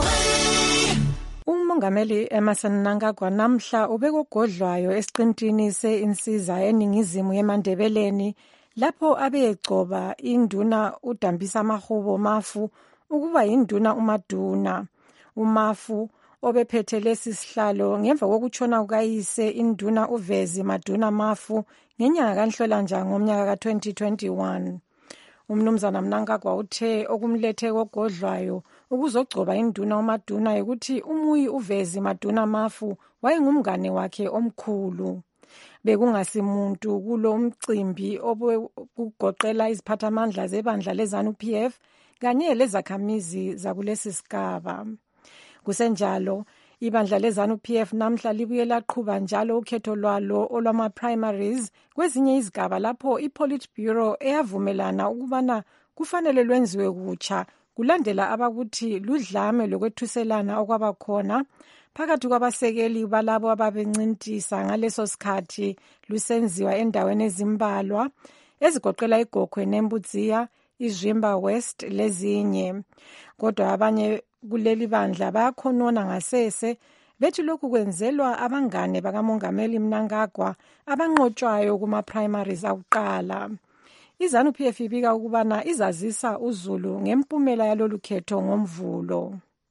A. Umongameli Emmerson Mnangagwa namhla ubekogodlwayo esiqintini se-Insiza eningizimu yeMandebeleni lapho abegcoba induna uDambisa Mahubo Mafu ukuba induna uMaduna. uMafu obephethe lesi sihlalo ngemva kokutshona kukayise induna uVezi Maduna Mafu ngenyanga kaNhlolanja ngomnyaka ka twenty twenty-one. Umnumzana Mnangagwa uthe okumlethe kogodlwayo ukuzogcoba induna uMaduna ukuthi umuyi uVezi Maduna Mafu wayengumngane wakhe omkhulu. Bekungasimuntu kulo umcimbi obugoqela iziphathamandla zebandla leZANU-P F kanye lezakhamizi zakulesi sigaba. Kusenjalo, ibandla leZANU-P F namhla libuye laqhuba njalo ukhetho lwalo olwama-primaries kwezinye izigaba lapho i-Politburo eyavumelana ukubana kufanele lwenziwe kutsha kulandela abakuthi ludlame lokwethuselana okwabakhona phakathi kwabasekeli balabo ababencintisa ngaleso sikhathi lusenziwa endaweni ezimbalwa ezigoqela iGokhwe neMbudziya, iZwimba West lezinye. Kodwa abanye kuleli bandla bayakhonona ngasese bethi lokhu kwenzelwa abangane bakamongameli Mnangagwa abanqotshwayo kuma-primaries akuqala. iZANU-P F ibika ukubana izazisa uZulu ngempumela yalolu khetho ngomvulo.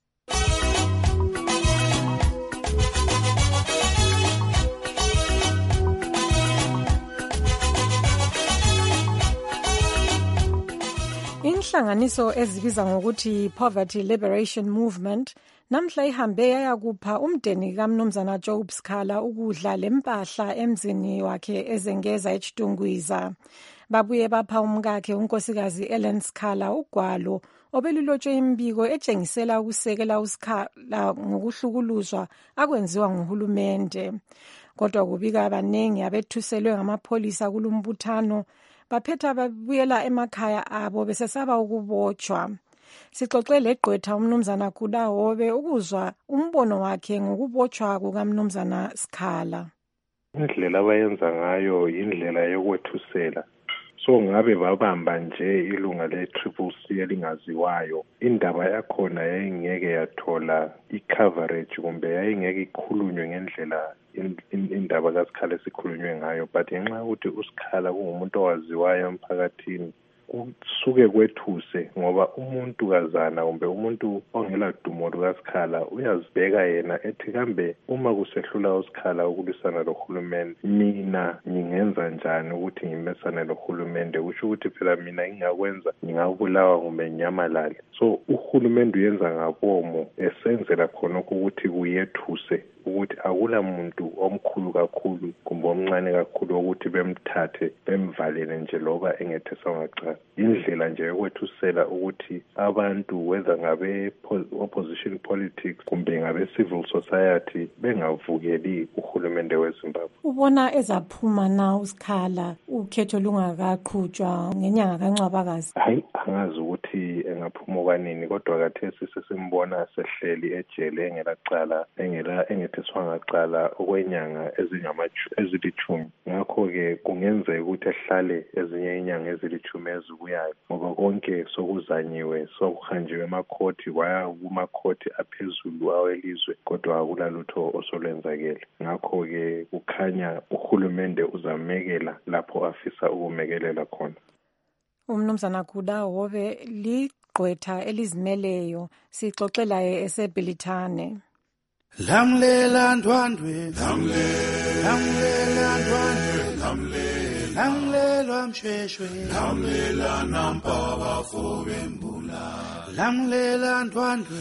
Inhlanganiso ezibiza ngokuthi Poverty Liberation Movement namhla ihambe yayakupha umndeni kaMnumzana Job Sikhala ukudla lempahla emzini wakhe ezengeza eChitungwiza. Babuye bapha umkakhe unkosikazi Ellen Sikhala ugwalo obelulotshwe imbiko etshengisela ukusekela uSikhala ngokuhlukuluzwa akwenziwa nguhulumende. Kodwa kubika abanengi abethuselwe ngamapholisa kulumbuthano baphetha babuyela emakhaya abo besesaba ukubotshwa. Sixoxe legqwetha umnumzana Kudahobe ukuzwa umbono wakhe ngokubotshwa kukaMnumzana Sikhala. Indlela abayenza ngayo indlela yokwethusela. So ngabe babamba nje ilunga le-Triple C elingaziwayo, indaba yakhona yayingeke yathola i-coverage kumbe yayingeke ikhulunywe ngendlela indaba kaSikhala esikhulunywe ngayo, but ngenxa yokuthi uSikhala kungumuntu owaziwayo emphakathini kusuke kwethuse ngoba umuntu kazana kumbe umuntu ongela dumo lukaSikhala uyazibeka yena ethi kambe uma kusehlula uSikhala ukulwisana lohulumende mina ngingenza njani ukuthi ngimesane lohulumende kusho ukuthi phela mina ngingakwenza ngingabulawa kumbe nyamalale. So uhulumende uyenza ngabomo esenzela khona ukuthi kuyethuse ukuthi akula muntu omkhulu kakhulu kumbe omncane kakhulu ukuthi bemthathe bemvalele nje loba engetheswa ngacala. Indlela nje yokwethusela ukuthi abantu whether ngabe opposition politics kumbe ngabe civil society bengavukeli uhulumende weZimbabwe. Ubona ezaphuma na uSikhala ukhetho lungakaqhutshwa ngenyanga kaNcwabakazi? Hayi, angazi ukuthi engaphuma kanini kodwa kathesi sesimbona sehleli ejele engelacala engela engetheswa ngacala okwenyanga ezilithumi. Ngakho-ke kungenzeka ukuthi ehlale ezinye inyanga ezilithumi ezibuyayo ngoba konke sokuzanyiwe sokuhanjiwe emakhoti kwaya kumakhoti aphezulu awelizwe kodwa akulalutho osolwenzakele. Ngakho-ke kukhanya uhulumende uzamekela lapho afisa ukumekelela khona. Umnumzana Guda Hobe ligqwetha elizimeleyo sixoxelayo eseBhilithane. Lamlela ndwandwe lamlela ndwandwe lamlela lamlela msheshwe lamlela nampaba fobembula lamlela ndwandwe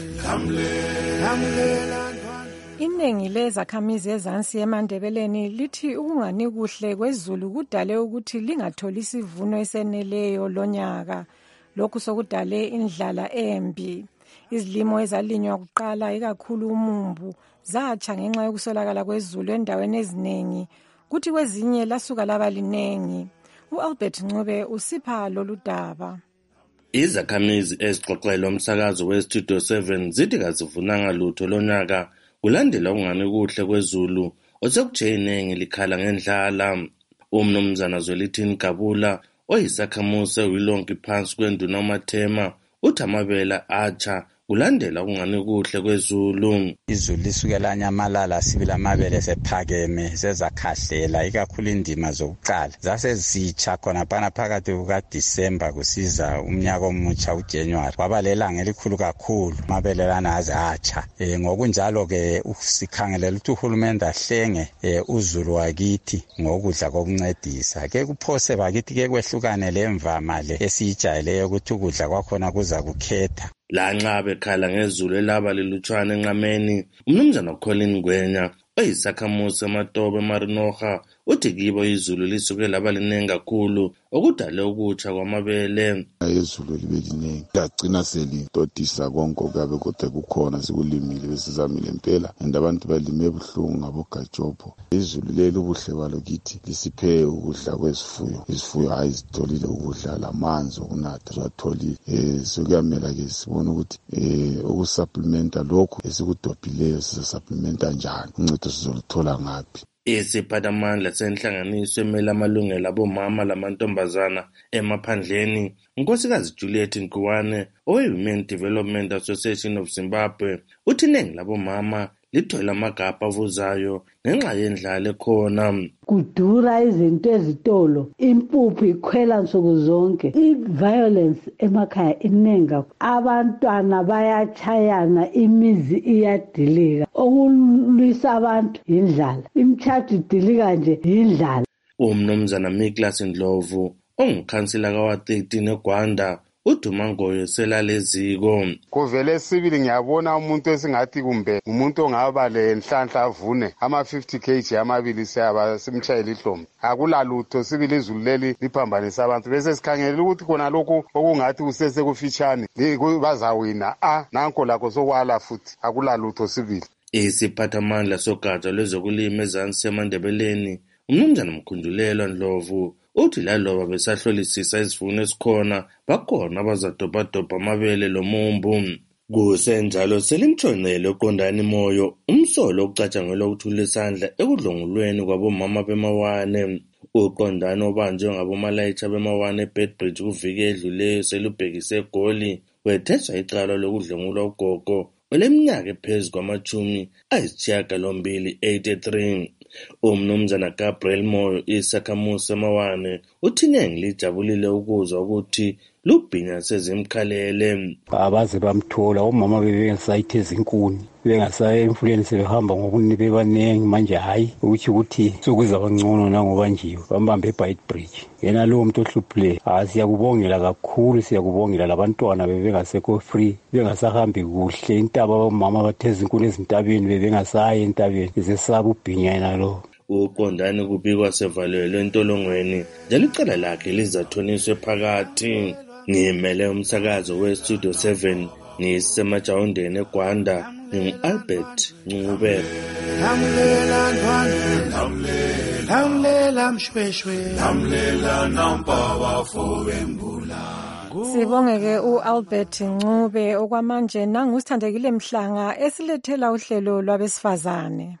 lamlela ndwandwe. Iningi lezakhamizi ezansi eMandebeleni lithi ukungani kuhle kwezulu kudale ukuthi lingatholi isivuno eseneleyo lonyaka. Lokhu sokudale indlala embi. Izilimo ezalinywa kuqala ikakhulu umumbu zatsha ngenxa yokusolakala kwezulu endaweni eziningi kuthi kwezinye lasuka laba linengi. uAlbert Ncube usipha lolu daba. Izakhamizi ezixoxela umsakazo weStudio seven zithi kazivunanga lutho lonyaka kulandela ukungani kuhle kwezulu osekutshe inengi likhala ngendlala. Umnumzana Zwelithini Gabula oyisakhamuzi sewilonke phansi kwenduna uMathema uthi amabela atsha kulandela ukungani kuhle kwezulu. Izulu lisukela nyamalala sibila amabele sephakeme sezakhahlela ikakhulu indima zokuqala zase zitsha khona phana phakathi kukaDisemba kusiza umnyaka omutsha uJanuary kwabalelanga elikhulu kakhulu amabele lana azatsha. E, ngokunjalo ke usikhangelela ukuthi uhulumende ahlenge e, uzulu wakithi ngokudla kokuncedisa ke kuphose bakithi ke kwehlukane lemvama le esijayeleyo ukuthi ukudla kwakhona kuza kukhetha. Lanxa bekhala ngezulu elaba lilutshwana enqameni umnumzana Colin Ngwenya oyisakhamuzi seMatobe eMarinoha uthi kibo izulu lisuke laba linengi kakhulu okudale ukutsha kwamabele. Izulu libe linengi lagcina selitotisa konke okabe kodwa kukhona sikulimile besizamile impela and abantu balime buhlungu ngabogajopho. Izulu leli ubuhle balo kithi lisiphe ukudla kwezifuyo. Izifuyo hayi zitholile ukudla lamanzi okunatha zatholile. Eh sokuyamela ke sibona ukuthi eh ukusupplementa lokho esikudobhileyo sizosupplementa njani uncedo sizoluthola ngaphi. Isiphathamandla senhlanganiso emela amalungelo abomama lamantombazana emaphandleni uNkosikazi Juliet Nkuwane owe-Women Development Association of Zimbabwe uthi iningi labomama lithola amagabha avuzayo ngenxa yendlala ekhona. Kudura izinto ezitolo, impuphu ikhwela nsuku zonke, i-violence emakhaya inenga, abantwana bayachayana, imizi iyadilika, okulwisa abantu yindlala, imitshato idilika nje yindlala. Umnumzana Miklas Ndlovu ongukhansila kawa thirteen eGwanda uDumangoyo selaleziko. Kuvele sibili ngiyabona umuntu esingathi kumbe umuntu ongaba lenhlanhla avune ama fifty kilograms amabili siyaba simtshayela ihlombe. Akulalutho sibili izulu leli liphambanisa abantu bese sikhangela ukuthi khona lokho okungathi usese kufitshane bazawina ah nanko lakho sokwala futhi akulalutho sibili. Isiphathamandla sogatsha lwezokulima ezansi eMandebeleni umnumzana Mkhundulelwa Ndlovu uthi laloba besahlolisisa isivuno esikhona bakhona abazadobhadobha amabele lomumbu. Kusenjalo selimtshonele uqondani moyo umsolo okucatshangelwa ukuthula isandla ekudlongulweni kwabomama bemawane. Uqondani obanjwe ngabomalayitsha bemawane eBedbridge kuviki edluleyo selubhekise eGoli wetheswa icala lokudlongulwa ugogo oleminyaka ephezu kwamachumi ayisishiyagalombili eighty-three. Umnumzana Gabriel Moyo isakhamuzi Mawane uthi iningi lijabulile ukuzwa ukuthi lubhinya sezimkhalele. Abaze bamthola omama bebengasayithe izinkuni bengasaya influence behamba ngobunini bebanengi manje hayi ukuthi ukuthi sokuza bangcono nangoba nje bambambe eBite Bridge. Yena lo muntu ohluphile asiyakubongela kakhulu siyakubongela labantwana bebengasekho free bengasahambi kuhle intaba abamama batheza inkuni ezintabeni bebengasaya entabeni izesaba ubhinya yena lo. Uqondane kubikwa sevalelwe entolongweni njalo icala lakhe lizathoniswe phakathi. Ngimele umsakazo we-Studio seven ngisemajawundeni eGwanda ngingu-Albert Ncube. Lamlela ntwana, lamlela mshweshwe, lamlela nampa bafo bembula. Sibongeke uAlbert Ncube okwamanje nangusithandekile Mhlanga esilethela uhlelo lwabesifazane.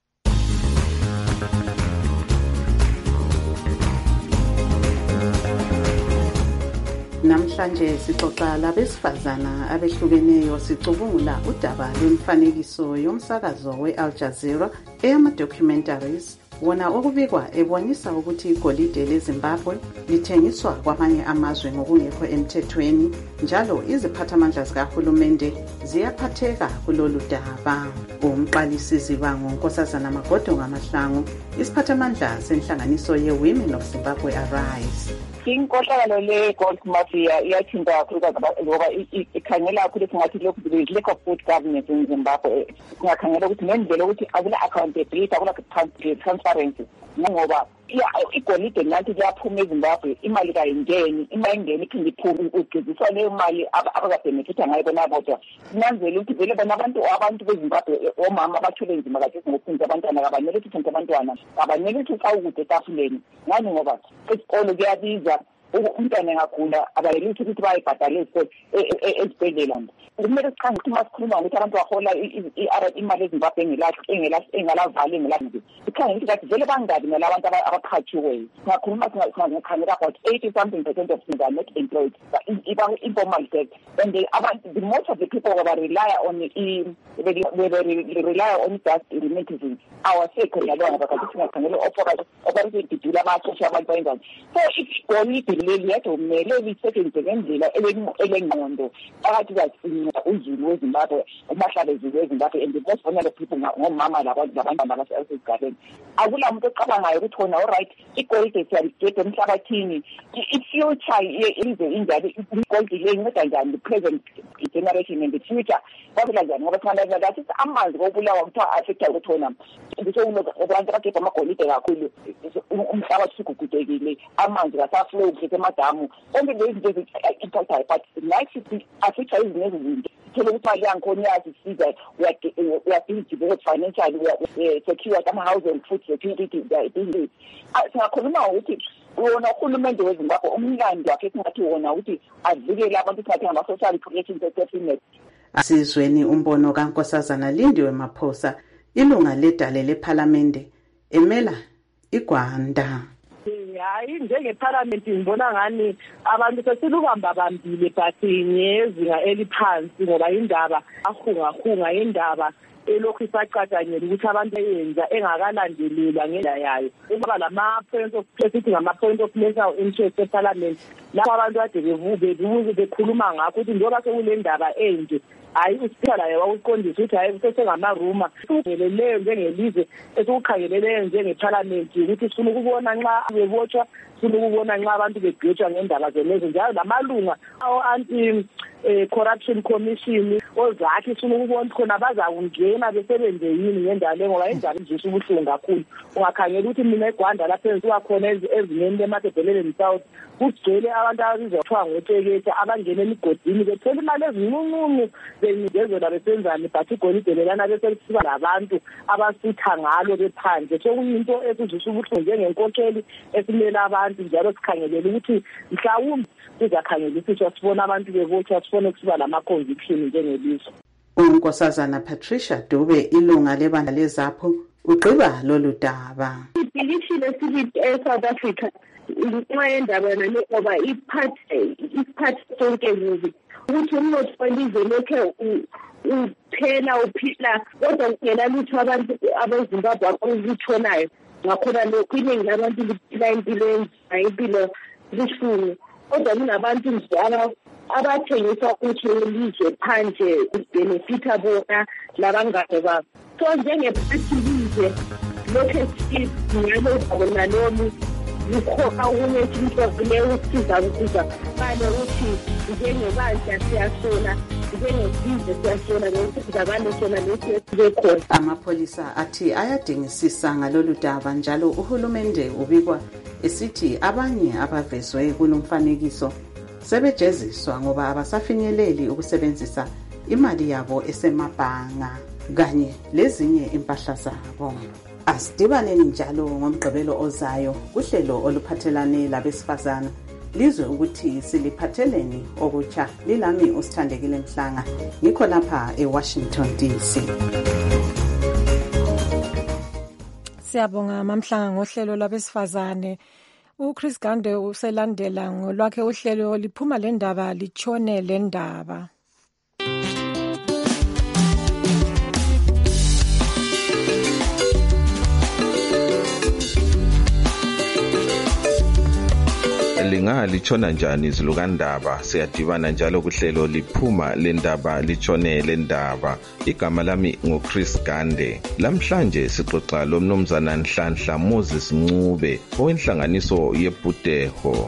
Namhlanje sixoxa labesifazana abehlukeneyo sicubungula udaba lwemfanekiso yomsakazo we-Al Jazeera eyama-documentaries wona okubikwa ebonisa ukuthi igolide leZimbabwe lithengiswa kwamanye amazwe ngokungekho emthethweni njalo iziphathamandla zikahulumende ziyaphatheka kulolu daba. Umqalisi Zibango Nkosazana Magodo ngamahlangu isiphathamandla senhlanganiso ye-Women of Zimbabwe Arise. Inkohlakalo le-gold mafia iyathinta kakhulukazi ngoba ikhangela kakhulu esingathi lokhu there is lack of good governance in Zimbabwe. Singakhangela ukuthi nendlela ukuthi akula accountability, akula transparency ngoba igolide nathi liyaphuma eZimbabwe imali kayingeni imali ingeni iphinde iphume ugeziswa leyo mali abakabhenefitha ngayo bona bodwa. Sinanzela ukuthi vele bona abantu abantu beZimbabwe omama abathule nzima kakhulu ngokufunza abantwana kabanele ukuthi abantwana kabanele ukuthi awukude etafuleni ngani ngoba isikolo kuyabiza umntwana engagula abayelithi ukuthi bayibhadale esibhedlela. Kumele sikhangele ukuthi masikhuluma ukuthi abantu bahola imali eZimbabwe engalavali engelanzi sikhangele ukuthi kathi vele bangabi nalabantu abaqhatshiweyo. Singakhuluma singakhangela about eighty something percent of things are not employed informal sector, and the, the most of the people that rely on the they rely on just remittances our second along because singakhangela operate bidula abaqhatsha abantu bayenzani. So if golide leli yathi umele lisetshenziswe ngendlela elengqondo phakathi uzulu weZimbabwe umahlabezulu weZimbabwe and the most vulnerable people ngomama labantu labantwana abasesigabeni. Akula muntu ocabangayo ukuthi wona alright igolide siyaligebhe emhlabathini i-future ilizwe injani igolide le inceda njani the present generation and the future babula njani ngoba thina lathi amanzi kokubulawa kuthiwa affecta ukuthi wona abantu abagebha amagolide kakhulu umhlabathi usugugudekile amanzi kasaflow emadamu onke lezi zinto ezi-impactayo but nice affecta izinto ezizinto thole ukuthi mali yangikhona iyasisiza uyabhizi financially secure ama-house and food security. Singakhuluma ukuthi wona uhulumende weZimbabwe umlando wakhe singathi wona ukuthi avikele abantu singathi ngama-social protection settlement. Asizweni umbono kaNkosazana Lindiwe Maphosa ilunga ledale lephalamende emela iGwanda. Hayi njengephalamenti ngibona ngani abantu sesilubamba bambile but ngezinga eliphansi ngoba indaba ahungahunga indaba elokhu isacatshanyela ukuthi abantu eyenza engakalandelelwa ngendlela yayo. Ukuba lama-point of sithi ngama-point of national interest eParliament lapho abantu kade bevuke bekhuluma ngakho ukuthi njengoba sekule ndaba enje hayi uSpeaker laye wawuqondisa ukuthi hayi kusesengamaruma ukhangeleleyo njengelizwe esikukhangeleleyo njengeParliament ukuthi sifuna ukubona nxa bebotshwa sifuna ukubona nxa abantu begwetshwa ngendaba zenezo njalo lamalunga anti corruption commission ozathi sifuna ukubona khona bazakungena besebenze yini ngendaba le ngoba indaba izisa ubuhlungu kakhulu. Ungakhangela ukuthi mina eGwanda lapho enziwa khona ezingeni leMatabeleland South kugcwele abantu ababizwa kuthiwa ngoteketa abangena emigodini bethola imali ezincuncuncu benidezela besenzani but igolide lelana bese lisiba labantu abasitha ngalo bephandle. So kuyinto esizisa ubuhlungu njengenkokheli esimela abantu njalo sikhangelele ukuthi mhlawumbe sizakhangela ukuthi sibona abantu bebotshwa sifone kusiba lama-conviction njengelizwe. uNkosazana Patricia Dube ilunga lebandla lezapho ugqiba lolu daba. Ilishilo lesibili eSouth Africa inxa yendaba yona ngoba iphathi iphathi sonke nje ukuthi umnotho welizwe lokhe uphela uphila kodwa kungena lutho abantu abezimbabwe abakutholayo ngakhona lokhu iningi labantu liphila impilo enzima impilo lihlungu kodwa kunabantu nje abathengisa ukuthi ilizwe phandle benefita bona labangane babo so njengephathi lize lokhu esingalo bona lomu likhona okunye into vile usiza ukuza bale uthi njengebandla siyasona njengesizwe siyasona nokusizakala sona lesibekhona. Amapholisa athi ayadingisisa ngalolu daba njalo uhulumende ubikwa esithi abanye abavezwe kulomfanekiso sebejeziswa ngoba abasafinyeleli ukusebenzisa imali yabo esemabhanga kanye lezinye impahla zabo. Asidibaneni njalo ngomgqibelo ozayo kuhlelo oluphathelane labesifazana lizwe ukuthi siliphatheleni okutsha. Lilami uSithandekile Mhlanga ngikho lapha eWashington D C. Siyabonga Mamhlanga ngohlelo lwabesifazane. uChris Gande uselandela ngolwakhe uhlelo liphuma le ndaba litshone le ndaba. Lingalitshona njani izilukandaba siyadibana njalo kuhlelo liphuma lendaba litshone lendaba. Igama lami ngoChris Gande. Lamhlanje sixoxa lomnumzana Nhlanhla Moses Ncube owenhlanganiso yePuteho.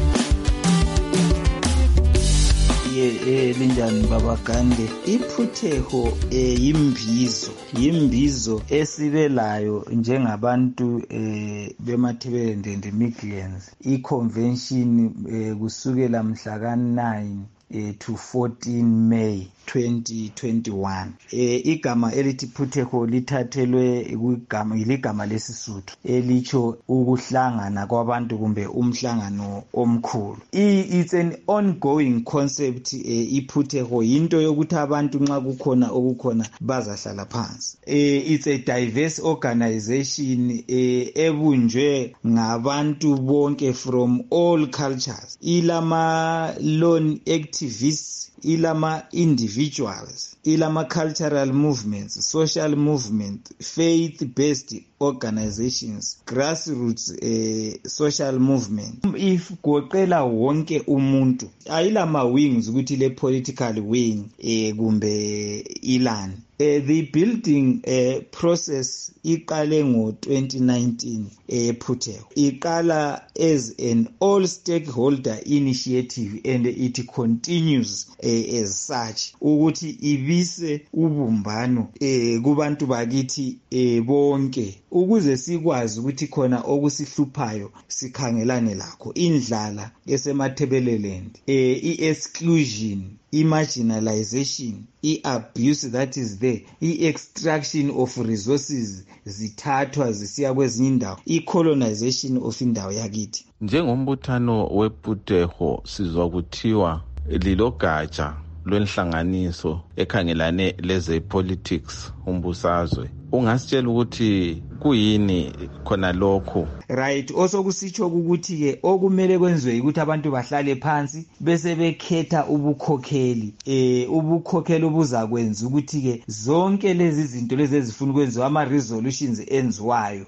Eh linjani baba Gande? iPuteho eh imbizo imbizo esibelayo njengabantu eh bemathebelende and Midlands. iConvention eh kusukela mhla ka nine eh to fourteen May twenty twenty-one. Eh igama elithi Puteho lithathelwe kwigama iligama lesisuthu elicho ukuhlangana kwabantu kumbe umhlangano omkhulu. It's an ongoing concept. Eh iPuteho into yokuthi abantu nxa kukhona okukhona bazahlala phansi. Eh it's a diverse organization eh ebunjwe ngabantu bonke from all cultures. Ilama lone activists, ilama individuals, ilama cultural movements, social movement, faith-based organizations, grassroots eh, social movement. If goqela wonke umuntu ayilama wings ukuthi le political wing eh kumbe ilani. Uh, the building uh, process iqale ngo twenty nineteen eh Puteho. Iqala as an all stakeholder initiative and it continues uh, as such ukuthi ibise ubumbano eh kubantu bakithi eh bonke ukuze sikwazi ukuthi khona okusihluphayo sikhangelane lakho. Indlala esemathebeleland, eh i-exclusion, i-marginalization, i-abuse that is there, i-extraction of resources zithathwa zisiya kwezinye indawo, i-colonization of indawo yakithi. Njengombuthano wePuteho sizwa kuthiwa lilogatsha lwenhlanganiso ekhangelane leze politics umbusazwe. Ungasitshela ukuthi kuyini khona lokho? Right, also kusitsho ukuthi ke okumele kwenziwe ukuthi abantu bahlale phansi bese bekhetha ubukhokheli. Eh ubukhokheli obuza kwenza ukuthi ke zonke lezi zinto lezi ezifuna kwenziwa ama resolutions enziwayo.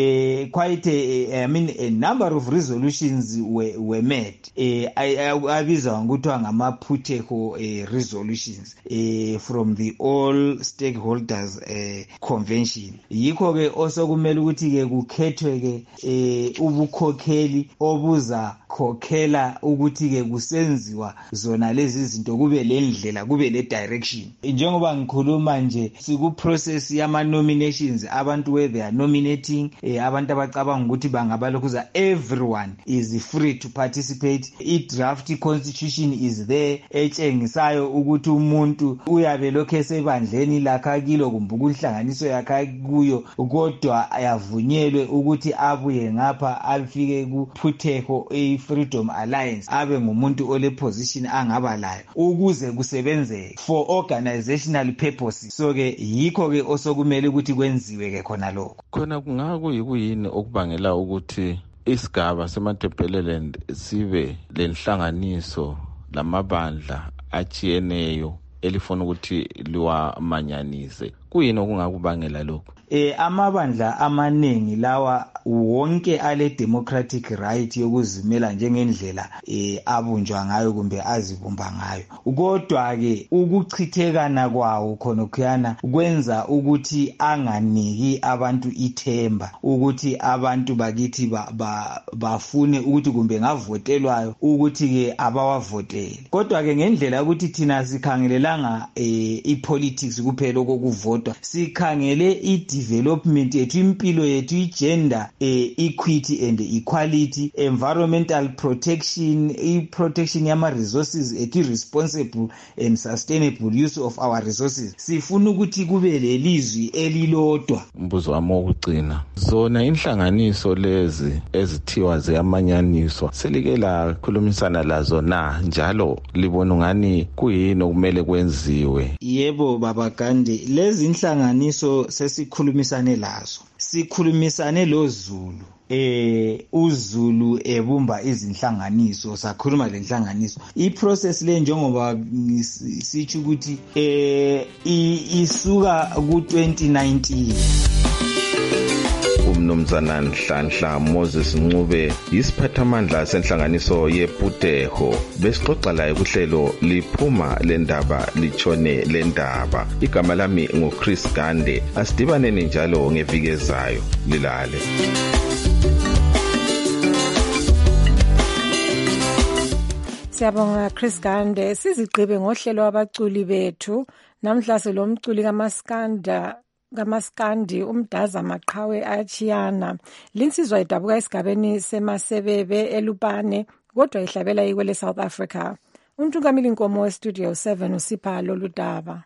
Eh quite a, I mean a number of resolutions were, were made. Eh abizwa ukuthi ngama Puteho eh, resolutions eh from the all stakeholders eh convention. Yikho ke also kumele ukuthi ke kukhethwe ke eh ubukhokheli obuza khokhela ukuthi ke kusenziwa zona lezi zinto kube lendlela kube le direction. Njengoba ngikhuluma nje siku process yama nominations abantu where they are nominating eh abantu abacabanga ukuthi bangabalokhuza everyone is free to participate. I draft constitution is there etshengisayo ukuthi umuntu uyabe lokho esebandleni lakha kilo kumbe ukuhlanganiso yakha kuyo kodwa ayavunyelwe ukuthi abuye ngapha afike ku Puteho a Freedom Alliance abe ngumuntu ole position angaba layo ukuze kusebenzeke for organizational purposes. So ke yikho ke osokumele ukuthi kwenziwe ke khona lokho. Khona kungakuyikuyini okubangela ukuthi isigaba semathebeleland sibe lenhlanganiso lamabandla achiyeneyo elifuna ukuthi liwamanyanise. Kuyini okungakubangela lokho? Eh amabandla amaningi lawa wonke ale democratic right yokuzimela njengendlela eh abunjwa ngayo kumbe azibumba ngayo. Kodwa ke ukuchithekana kwawo khona kuyana kwenza ukuthi anganiki abantu ithemba ukuthi abantu bakithi ba, ba, bafune ukuthi kumbe ngavotelwayo ukuthi ke abawavotele. Kodwa ke ngendlela ukuthi thina sikhangelelanga eh ipolitics kuphela okuvotwa, sikhangele i development yethu, impilo yethu, i-gender eh, equity and equality, environmental protection, i-protection yama-resources ethu, responsible and sustainable use of our resources. Sifuna ukuthi kube lelizwi elilodwa. Mbuzo wami wokugcina, zona inhlanganiso lezi ezithiwa ziyamanyaniswa selike lakhulumisana lazo na, njalo libona ngani kuyini okumele kwenziwe? Yebo baba Gandhi, lezi inhlanganiso sesikhulumisane lazo. Sikhulumisane lo Zulu. Eh uZulu ebumba izinhlanganiso, sakhuluma lenhlanganiso. I-process le njengoba sithi ukuthi eh isuka ku twenty nineteen. Umnumzana Nhlanhla Moses Ncube yisiphathamandla senhlanganiso yePuteho besixoxa laye kuhlelo liphuma lendaba litshone lendaba. Igama lami nguChris Gande. Asidibaneni njalo ngeviki ezayo. Lilale. Siyabonga Chris Gande. Sizigqibe ngohlelo abaculi bethu namhla selomculi kaMaskanda kaMaskandi umdaza maqhawe achiyana. Linsizwa idabuka esigabeni semasebebe elupane kodwa ihlabela ikwele South Africa. Untungamili Nkomo we Studio seven usipha lolu daba.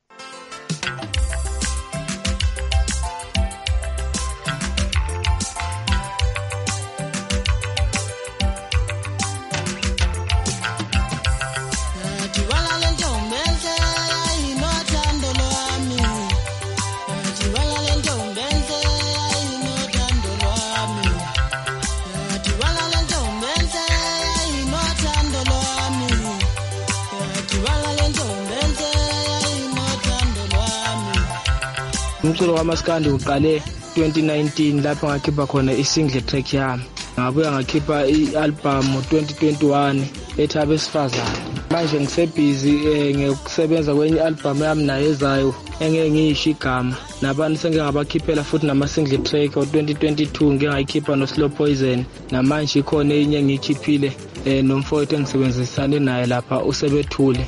Umculo wamaskandi uqale twenty nineteen lapho ngakhipha khona i-single track yami. Ngabuya ngakhipha i-album twenty twenty-one ethi Abesifazane. Manje ngisebhizi ngekusebenza kwenye album yami nayo ezayo engeke ngiyisho igama. Nabantu sengeke ngabakhiphela futhi nama-single track twenty twenty-two ngeke ngayikhipha no Slow Poison. Namanje ikhona enye ngiyikhiphile nomfowethu engisebenzisane naye lapha uSebethule.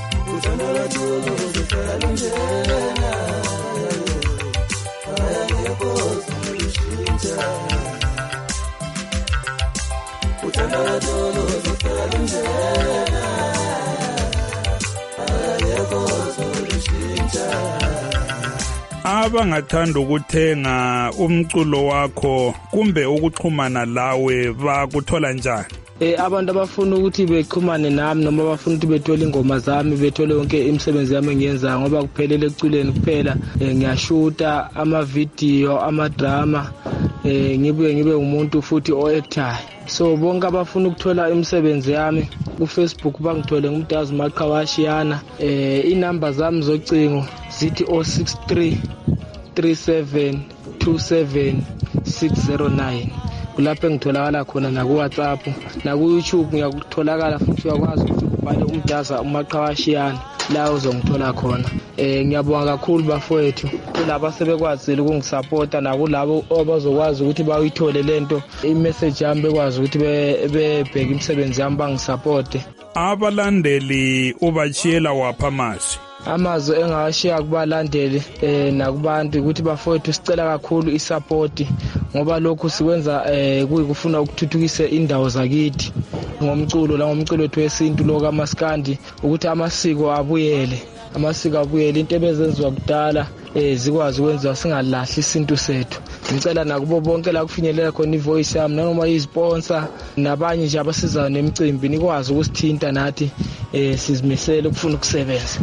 Abangathanda ukuthenga umculo wakho kumbe ukuxhumana lawe bakuthola njani? Eh abantu abafuna ukuthi bexhumane nami noma bafuna ukuthi bethole ingoma zami, bethole yonke imisebenzi yami engiyenza ngoba kuphelele eculeni kuphela, ngiyashuta ama video, ama drama, eh ngibuye ngibe umuntu futhi o-actor. So bonke abafuna ukuthola imisebenzi yami ku Facebook bangithole ngumdazi maqhawashiyana. Eh inamba zami zocingo zithi zero six three three seven two seven six zero nine. Kulapho ngitholakala khona na ku WhatsApp na ku YouTube ngiyakutholakala futhi uyakwazi ukuthi ubhale umdaza umaqhawashiyana la uzongithola khona. Eh ngiyabonga kakhulu bafowethu kulabo sebekwazile ukungisupporta na kulabo abazokwazi ukuthi bayithole lento i-message yami bekwazi ukuthi bebheke imisebenzi yami bangisupporte. Abalandeli ubachiyela wapha masi? Amazwi engawashiya kubalandeli eh nakubantu ukuthi bafowethu sicela kakhulu isupport ngoba lokhu sikwenza eh kuyikufuna ukuthuthukisa indawo zakithi ngomculo la ngomculo wethu wesintu lo kaMaskandi ukuthi amasiko abuyele amasiko abuyele into ebezenziwa kudala eh zikwazi ukwenziwa singalahli isintu sethu. Ngicela nakubo bonke la kufinyelela khona ivoice yami noma isponsor nabanye nje abasizayo nemicimbi nikwazi ukusithinta nathi eh sizimisele ukufuna ukusebenza.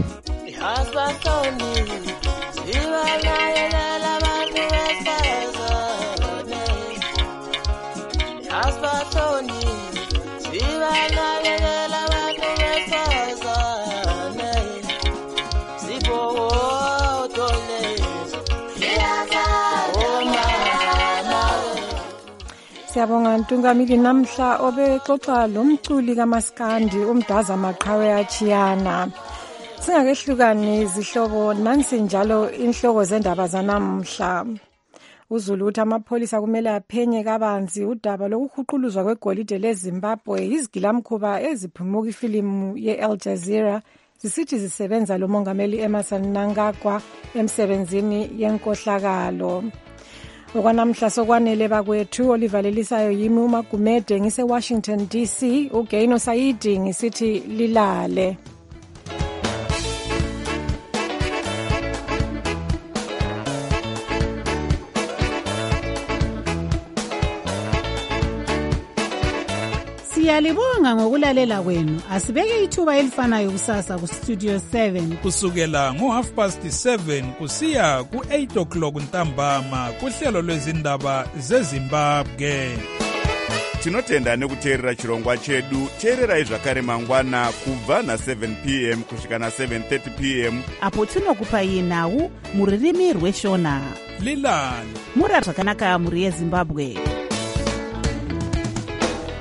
Siyabonga Ntungamili namhla obexoxa lomculi kaMaskandi umdaza maqhawe achiyana. Singakehlukani izihlobo nansi njalo inhloko zendaba zanamhla. UZulu uthi amapholisa kumele aphenye kabanzi udaba lokuhuquluzwa kwegolide leZimbabwe izigilamkhuba eziphumuka ifilimu ye-Al Jazeera zisithi zisebenza lo mongameli Emmerson Mnangagwa emsebenzini yenkohlakalo. Okwanamhla sokwanele bakwethu olivalelisayo yimi uMagumede ngise Washington D C, uGaino Saidi ngisithi lilale. Siyalibonga ngokulalela kwenu. Asibeke ithuba elifanayo kusasa ku Studio seven kusukela ngo half past seven kusiya ku eight o'clock ntambama kuhlelo lwezindaba zeZimbabwe. Tinotenda nekuteerera chirongwa chedu. Teererai zvakare mangwana kubva na seven p m kusvika na seven thirty p m apo tinokupai nhau muririmi rweshona. Lilani mura zvakanaka muri yeZimbabwe.